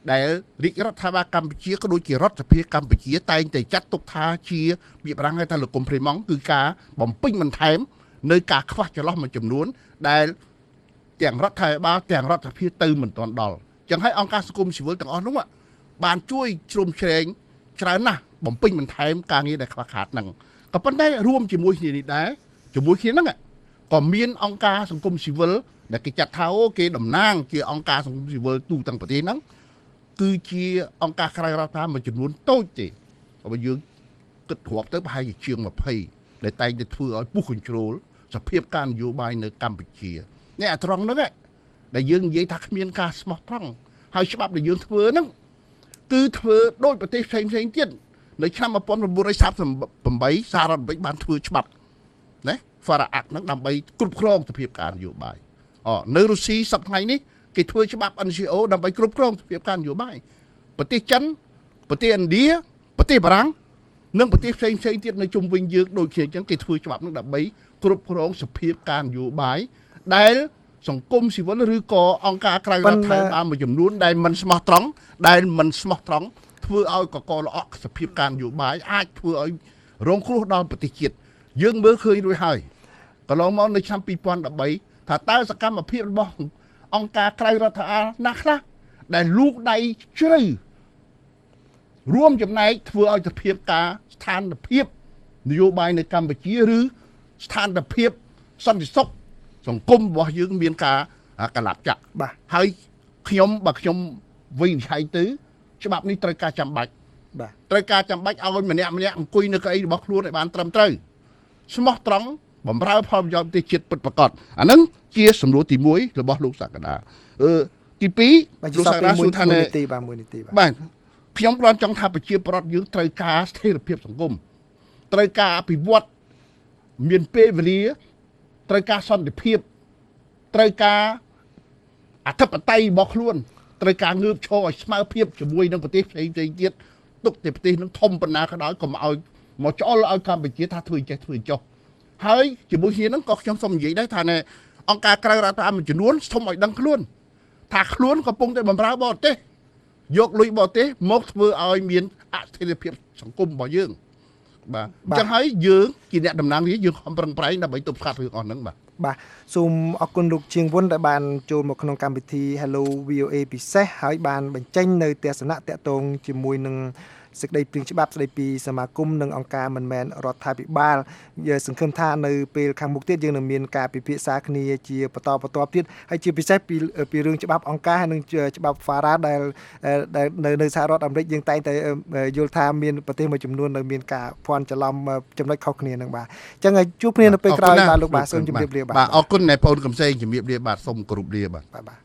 ដែលរាជរដ្ឋាភិបាលកម្ពុជាក៏ដូចជារដ្ឋសភាកម្ពុជាតែងតែចាត់ទុកថាជាវាប្រាំងឲ្យថាលោកកុំព្រីម៉ង់គឺការបំពេញបន្ថែមនៅការខ្វះចន្លោះមួយចំនួនដែលទាំងរដ្ឋាភិបាលទាំងរដ្ឋសភាទៅមិនទាន់ដល់ចឹងហើយអង្គការសង្គមស៊ីវិលទាំងអស់នោះបានជួយជ្រោមជ្រែងច្រើនណាស់បំពេញបន្ថែមការងារដែលខ្វះខាតហ្នឹងក៏ប៉ុន្តែរួមជាមួយគ្នានេះដែរជាមួយគ្នាហ្នឹងក៏មានអង្គការសង្គមស៊ីវិលដែលគេចាត់ថាអូគេតំណាងជាអង្គការសង្គមស៊ីវិលទូទាំងប្រទេសហ្នឹងគឺជាអង្គការក្រៅរដ្ឋាភិបាលមួយចំនួនតូចទេបើយើងគិតរាប់ទៅប្រហែលជាជាងยี่สิบដែលតែងតែធ្វើឲ្យពុះ control សភាពការនយោបាយនៅកម្ពុជានេះអាត្រង់ហ្នឹងដែលយើងនិយាយថាគ្មានការស្មោះត្រង់ហើយច្បាប់ដែលយើងធ្វើហ្នឹងគឺធ្វើដោយប្រទេសផ្សេងផ្សេងទៀតនៅឆ្នាំnineteen thirty-eightសហរដ្ឋអាមេរិកបានធ្វើច្បាប់ណា Fara Act ហ្នឹងដើម្បីគ្រប់គ្រងសភាពការនយោបាយអូនៅរុស្ស៊ីសប្តាហ៍ថ្ងៃនេះគេធ្វើច្បាប់ N G O ដើម្បីគ្រប់គ្រងសភាពការនយោបាយប្រទេសចិនប្រទេសឥណ្ឌាប្រទេសបារាំងនិងប្រទេសផ្សេងផ្សេងទៀតនៅជុំវិញយើងដូចគ្នាអញ្ចឹងគេធ្វើច្បាប់ហ្នឹងដើម្បីគ្រប់គ្រងសភាពការនយោបាយដែលសង្គមស៊ីវិលឬក៏អង្គការក្រៅរដ្ឋាភិបាលមួយចំនួនដែលមិនស្មោះត្រង់ដែលមិនស្មោះត្រង់ធ្វើឲ្យកកល្អក់សភាពការនយោបាយអាចធ្វើឲ្យរងគ្រោះដល់ប្រទេសជាតិយើងមើលឃើញរួចហើយកន្លងមកនៅឆ្នាំtwo thousand thirteenថាតើសកម្មភាពរបស់អង្គការក្រៅរដ្ឋាភិបាលណាខ្លះដែលលូកដៃជ្រៅរួមចំណែកធ្វើឲ្យសភាពការស្ថានភាពនយោបាយនៅកម្ពុជាឬស្ថានភាពសន្តិសុខសង្គមរបស់យើងមានការកលាប់ចាក់បាទហើយខ្ញុំបើខ្ញុំវិនិច្ឆ័យទៅច្បាប់នេះត្រូវការចាំបាច់បាទត្រូវការចាំបាច់ឲ្យម្នាក់ម្នាក់អង្គុយនៅកៅអីរបស់ខ្លួនឲ្យបានត្រឹមត្រូវស្មោះត្រង់បំរើផលប្រយោជន៍ប្រទេសជាតិពិតប្រាកដអាហ្នឹងជាសំណួរទីoneរបស់លោកសក្តាអឺទីtwoលោកសក្តាសួរថាមួយនីតិបាទមួយនីតិបាទខ្ញុំគ្រាន់ចង់ថាប្រជាប្រដ្ឋយើងត្រូវការស្ថិរភាពសង្គមត្រូវការអភិវឌ្ឍមានពេលវេលាត្រូវការសន្តិភាពត្រូវការអធិបតេយ្យរបស់ខ្លួនត្រូវការងើបឈរឲ្យស្មើភាពជាមួយនឹងប្រទេសផ្សេងផ្សេងទៀតទុកតែប្រទេសនឹងធំប៉ុណ្ណាក៏ដោយកុំឲ្យមកច្អល់ឲ្យកម្ពុជាថាធ្វើចេះធ្វើចុះហើយជាមួយគ្នាហ្នឹងក៏ខ្ញុំសូមនិយាយដែរថាអង្គការក្រៅរដ្ឋាភិបាលមួយចំនួនស្ទុំឲ្យដឹងខ្លួនថាខ្លួនកំពុងតែបម្រើបរទេសយកលុយបរទេសមកធ្វើឲ្យមានអស្ថិរភាពសង្គមរបស់យើងបាទអញ្ចឹងហើយយើងជាអ្នកតំណាងរាជយើងខំប្រឹងប្រែងដើម្បីទប់ស្កាត់រឿងអស់ហ្នឹងបាទបាទសូមអរគុណលោកជាងវុនដែលបានចូលមកក្នុងកម្មវិធី Hello វី អូ เอ ពិសេសហើយបានបញ្ចេញនៅទស្សនៈតាក់ទងជាមួយនឹងសេចក្តីព្រាងច្បាប់ស្តីពីសមាគមនិងអង្គការមិនមែនរដ្ឋាភិបាលយើងសង្ឃឹមថានៅពេលខាងមុខទៀតយើងនឹងមានការពិភាក្សាគ្នាជាបន្តបន្ទាប់ទៀតហើយជាពិសេសពីពីរឿងច្បាប់អង្គការហើយនិងច្បាប់ Fara ដែលនៅនៅសហរដ្ឋអាមេរិកយើងតែងតែយល់ថាមានប្រទេសមួយចំនួននៅមានការភ័ន្តច្រឡំចំណុចខុសគ្នានឹងបាទអញ្ចឹងជួបគ្នានៅពេលក្រោយបាទលោកបាទសូមជម្រាបលាបាទបាទអរគុណអ្នកបងប្អូនកំសែងជម្រាបលាបាទសូមគោរពលាបាទបាទ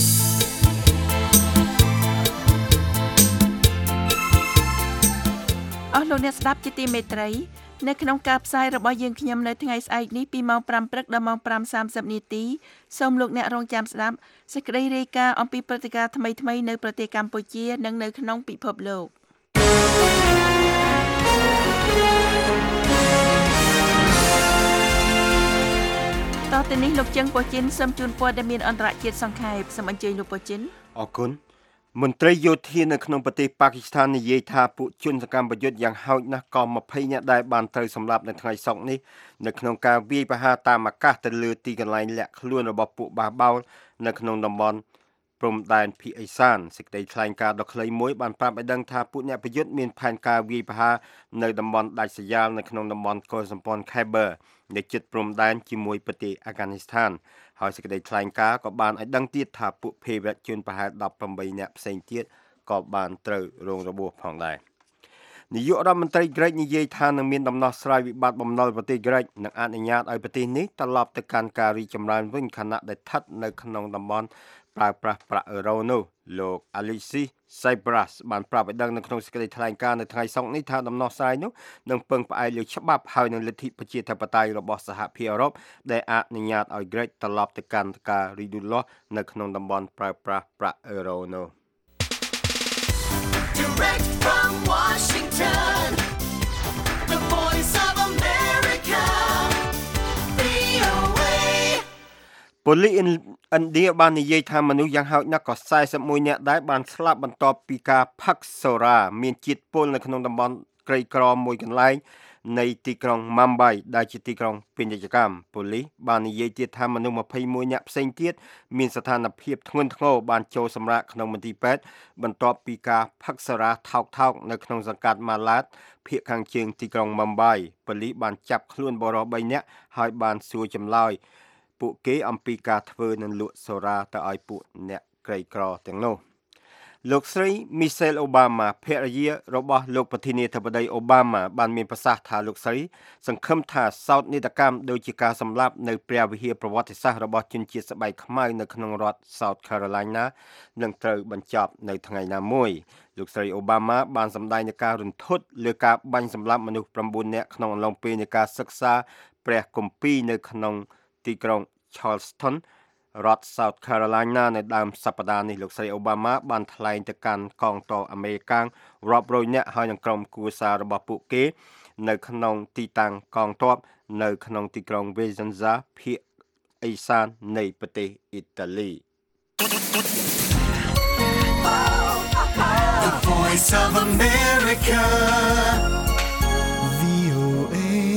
អស់លោកអ្នកស្ដាប់ជាទីមេត្រីនៅក្នុងការផ្សាយរបស់យើងខ្ញុំនៅថ្ងៃស្អែកនេះពីម៉ោងfiveព្រឹកដល់ម៉ោងfive thirtyនាទីសូមលោកអ្នករងចាំស្ដាប់សេចក្តីរាយការណ៍អំពីព្រឹត្តិការណ៍ថ្មីៗនៅប្រទេសកម្ពុជានិងនៅក្នុងពិភពលោកតទៅនេះលោកជឹងប៉ូជីនសូមជូនព័ត៌មានអន្តរជាតិសង្ខេបសូមអញ្ជើញលោកប៉ូជីនអរគុណមន្ត្រីយោធានៅក្នុងប្រទេសប៉ាគីស្ថាននិយាយថាពួកជនសកម្មប្រយុទ្ធយ៉ាងហោចណាស់ក៏twentyនាក់ដែរបានត្រូវសម្លាប់នៅថ្ងៃសុក្រនេះនៅក្នុងការវាយប្រហារតាមអាកាសទៅលើទីកន្លែងលាក់ខ្លួនរបស់ពួកបះបោរនៅក្នុងតំបន់ព្រំដែនភាគឦសានសេចក្តីថ្លែងការណ៍ដ៏ខ្លីមួយបានប្រាប់ឲ្យដឹងថាពួកអ្នកប្រយុទ្ធមានផែនការវាយប្រហារនៅតំបន់ដាច់ស្រយាលនៅក្នុងតំបន់កុលសម្ព័ន្ធ Khyber ដែលជិតព្រំដែនជាមួយប្រទេសអាហ្គានីស្ថានហើយសេចក្តីថ្លែងការណ៍ក៏បានឲ្យដឹងទៀតថាពួកភេរវជនប្រហែលeighteenនាក់ផ្សេងទៀតក៏បានត្រូវរងរបួសផងដែរនាយករដ្ឋមន្ត្រីក្រិចនិយាយថានឹងមានដំណោះស្រាយវិបត្តិបំណុលប្រទេសក្រិចនិងអនុញ្ញាតឲ្យប្រទេសនេះត្រឡប់ទៅកាន់ការរីកចម្រើនវិញខណៈដែលស្ថិតនៅក្នុងតំបន់ប្រើប្រាស់ប្រាក់អឺរ៉ូនោះលោក Alexis Tsipras បានប្រាប់ឲ្យដឹងនៅក្នុងសេចក្តីថ្លែងការណ៍នៅថ្ងៃសុក្រនេះថាដំណោះស្រាយនោះនឹងពឹងផ្អែកលើច្បាប់ហើយនឹងលទ្ធិប្រជាធិបតេយ្យរបស់សហភាពអឺរ៉ុបដែលអនុញ្ញាតឲ្យក្រិចត្រឡប់ទៅកាន់ការរីកលូតលាស់នៅក្នុងតំបន់ប្រើប្រាស់ប្រាក់អឺរ៉ូនោះ Direct from Washington, the voice of America, ពប៉ូលីសឥណ្ឌាបាននិយាយថាមនុស្សយ៉ាងហោចណាស់ក៏សែសិបមួយនាក់ដែរបានស្លាប់បន្ទាប់ពីការផឹកសូរ៉ាមានជាតិពុលនៅក្នុងតំបន់ក្រីក្រមួយកន្លែងនៃទីក្រុង Mumbai ដែលជាទីក្រុងពាណិជ្ជកម្មប៉ូលីសបាននិយាយទៀតថាមនុស្សម្ភៃមួយនាក់ផ្សេងទៀតមានស្ថានភាពធ្ងន់ធ្ងរបានចូលសម្រាកក្នុងមន្ទីរពេទ្យបន្ទាប់ពីការផឹកសូរ៉ាថោកថោកនៅក្នុងសង្កាត់ Malad ភាគខាងជើងទីក្រុង Mumbai ប៉ូលីសបានចាប់ខ្លួនបុរសបីនាក់ហើយបានសួរចម្លើយពួកគេអំពីការធ្វើនិងលក់សូរ៉ាទៅឲ្យពួកអ្នកក្រីក្រទាំងនោះលោកស្រី Michelle Obama ភរិយារបស់លោកប្រធានាធិបតី Obama បានមានប្រសាសន៍ថាលោកស្រីសង្ឃឹមថាសោកនាដកម្មដូចជាការសម្លាប់នៅព្រះវិហារប្រវត្តិសាស្ត្ររបស់ជនជាតិស្បែកខ្មៅនៅក្នុងរដ្ឋ South Carolina នឹងត្រូវបញ្ចប់នៅថ្ងៃណាមួយលោកស្រី Obama បានសម្ដែងនូវការរន្ធត់លើការបាញ់សម្លាប់មនុស្ស ៩ នាក់ក្នុងអំឡុងពេលនៃការសិក្សាព្រះគម្ពីរនៅក្នុងទីក្រុង Charlestonរដ្ឋ South Carolina នៅដើមសប្តាហ៍នេះលោកស្រី Obama បានថ្លែងទៅកាន់កងទ័ពអាមេរិករាប់រយនាក់ហើយនឹងក្រុមគ្រួសាររបស់ពួកគេនៅក្នុងទីតាំងកងទ័ពនៅក្នុងទីក្រុង Vicenza ភាគឦសាននៃប្រទេសអ៊ីតាលី The Voice of America វី អូ เอ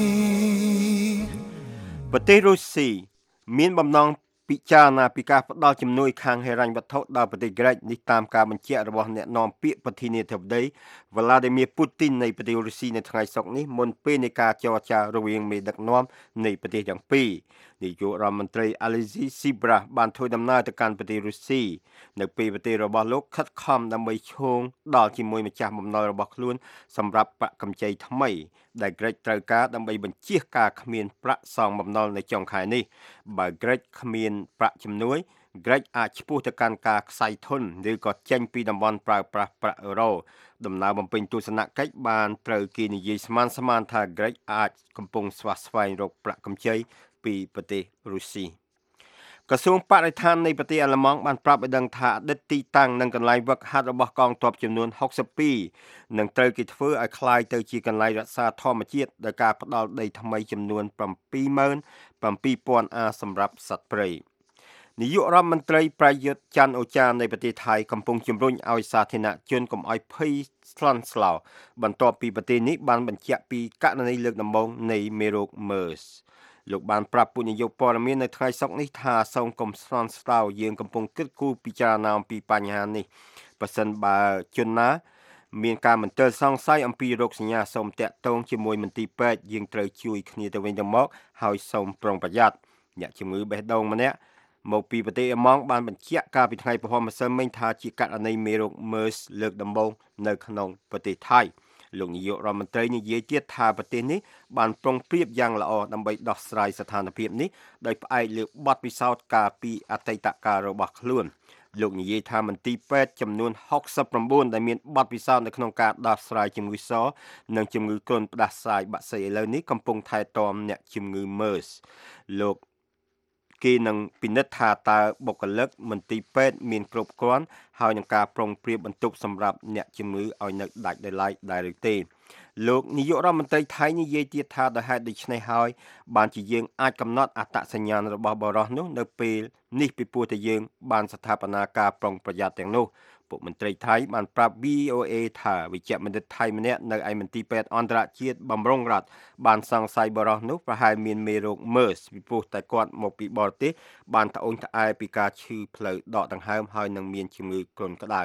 ប្រទេសរុស្ស៊ីមានបំណងពិចារណាពីការផ្ដល់ជំនួយខាងហិរញ្ញវត្ថុដល់ប្រទេសក្រិចនេះតាមការបញ្ជាក់របស់អ្នកនាំពាក្យប្រធានាធិបតី Vladimir Putin នៃប្រទេសរុស្ស៊ីនៅថ្ងៃសុក្រនេះមុនពេលនៃការចរចារវាងមេដឹកនាំនៃប្រទេសទាំងពីរនាយករដ្ឋមន្ត្រី Alexei Tsipras បានធ្វើដំណើរទៅកាន់ប្រទេសរុស្ស៊ីនៅពេលប្រទេសរបស់លោកខិតខំដើម្បីឈោងដល់ជាមួយម្ចាស់បំណុលរបស់ខ្លួនសម្រាប់ប្រាក់កម្ចីថ្មីដែលក្រិចត្រូវការដើម្បីបញ្ជៀសការគ្មានប្រាក់សងបំណុលនៅចុងខែនេះបើក្រិចគ្មានប្រាក់ជំនួយក្រិចអាចឈ្មោះទៅកាន់ការខ្សែធនឬក៏ចេញពីតំបន់ប្រើប្រាស់ប្រាក់អឺរ៉ូដំណើរបំពេញទស្សនកិច្ចបានត្រូវគេនិយាយស្មានស្មានថាក្រិចអាចកំពុងស្វះស្វែងរកប្រាក់កម្ចីពីប្រទេសរុស្ស៊ីក្រសួងបរិស្ថាននៃប្រទេសអាល្លឺម៉ង់បានប្រាប់ឲ្យដឹងថាអតីតទីតាំងនិងកន្លែងវឹកហាត់របស់កងទ័ពចំនួនហុកសិបពីរនឹងត្រូវគេធ្វើឲ្យคล้ายទៅជាកន្លែងរក្សាធម្មជាតិដោយការផ្ដល់ដីថ្មីចំនួន bảy mươi nghìn bảy trăm អាសម្រាប់សត្វព្រៃនាយករដ្ឋមន្ត្រីប្រយុទ្ធច័ន្ទអូចានៃប្រទេសថៃកំពុងជំរុញឲ្យសាធារណជនកុំឲ្យភ័យស្លន់ស្លោបន្ទាប់ពីប្រទេសនេះបានបញ្ជាក់ពីករណីលើកដំបូងនៃមេរោគ MERS លោកបានប្រាប់ผู้នាយកព័ត៌មាននៅថ្ងៃសុក្រនេះថាសូមកុំស្លន់ស្លោយើងកំពុងគិតគូរពិចារណាអំពីបញ្ហានេះបើសិនបើជនណាមានការមន្ទិលសង្ស័យអំពីរោគសញ្ញាសូមតាក់ទងជាមួយមន្ទីរពេទ្យយើងត្រូវជួយគ្នាទៅវិញទៅមកហើយសូមប្រុងប្រយ័ត្នអ្នកជំងឺបេះដូងម្នាក់មកពីប្រទេសអាល្លឺម៉ង់បានបញ្ជាក់កាលពីថ្ងៃពហុម្សិលមិញថាជាករណីមេរោគ MERS លើកដំបូងនៅក្នុងប្រទេសថៃលោកនាយករដ្ឋមន្ត្រីនិយាយទៀតថាប្រទេសនេះបានប្រុងប្រៀបយ៉ាងល្អដើម្បីដោះស្រាយស្ថានភាពនេះដោយផ្អែកលើបទពិសោធន៍កាលពីអតីតកាលរបស់ខ្លួនលោកនិយាយថាមន្ទីរពេទ្យចំនួនហុកសិប៩ដែលមានបទពិសោធន៍នៅក្នុងការដោះស្រាយជំងឺសនិងជំងឺគ្រុនផ្ដាសាយបាក់សីឥឡូវនេះកំពុងថែទាំអ្នកជំងឺ MERS លោកគេនឹងពិនិត្យថាតើបុគ្គលិកមន្ទីរពេទ្យមានគ្រប់គ្រាន់ហើយនឹងការប្រុងប្រៀបបន្ទប់សម្រាប់អ្នកជំងឺឲ្យនៅដាច់ដោយឡែកដែរឬទេលោកនាយករដ្ឋមន្ត្រីថៃនិយាយទៀតថាដោយហេតុដូច្នេះហើយបានជាយើងអាចកំណត់អត្តសញ្ញាណរបស់បរិសុទ្ធនោះនៅពេលនេះពីព្រោះតែយើងបានស្ថាបនាការប្រុងប្រយ័ត្នទាំងនោះពួកមន្ត្រីថៃបានប្រាប់ វី អូ เอ ថាវិជ្ជបណ្ឌិតថៃម្នាក់នៅឯមន្ទីរពេទ្យអន្តរជាតិបម្រុងរដ្ឋបានសង្ស័យបរិសុទ្ធនោះប្រហែលមានមេរោគ MERS ពីព្រោះតែគាត់មកពីបរទេសបានត្អូញត្អែពីការឈឺផ្លូវដកដង្ហើមហើយនឹងមានជំងឺគ្រុនក្តៅ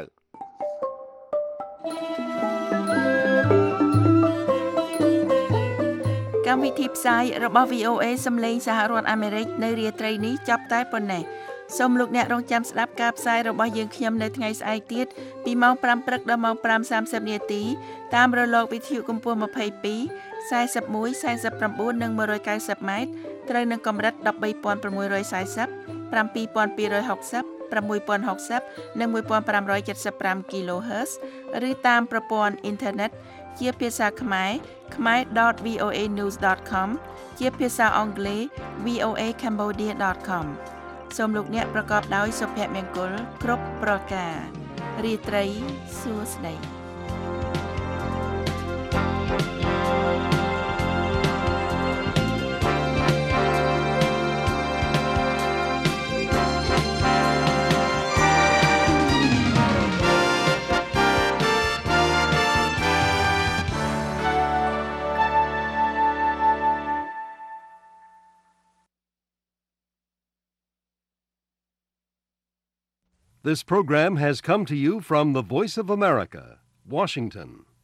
កម្មវិធីផ្សាយរបស់ វី អូ เอ សំឡេងសហរដ្ឋអាមេរិកនៅរាត្រីនេះចាប់តែប៉ុណ្ណេះសូមលោកអ្នករងចាំស្ដាប់ការផ្សាយរបស់យើងខ្ញុំនៅថ្ងៃស្អែកទៀតពីម៉ោងប្រាំព្រឹកដល់ម៉ោងប្រាំសាមសិបនាទីតាមរលកវិទ្យុកម្ពស់ ยี่สิบสอง สี่สิบเอ็ด สี่สิบเก้า និង หนึ่งร้อยเก้าสิบ ម៉ែត្រត្រូវនឹងកម្រិត สิบแปดพันหกร้อยสี่สิบ เจ็ดพันสองร้อยหกสิบ หกพันหกสิบ និង một nghìn năm trăm bảy mươi lăm គីឡូហឺតซ์ ឬតាមប្រព័ន្ធអ៊ីនធឺណិតជាភាសាខ្មែរ khmer dot v o a news dot com ជាភាសាអង់គ្លេស v o a cambodia dot com សូមលោកអ្នកប្រកបដោយសុភមង្គលគ្រប់ប្រការរាត្រីសួស្តី This program has come to you from the Voice of America, Washington.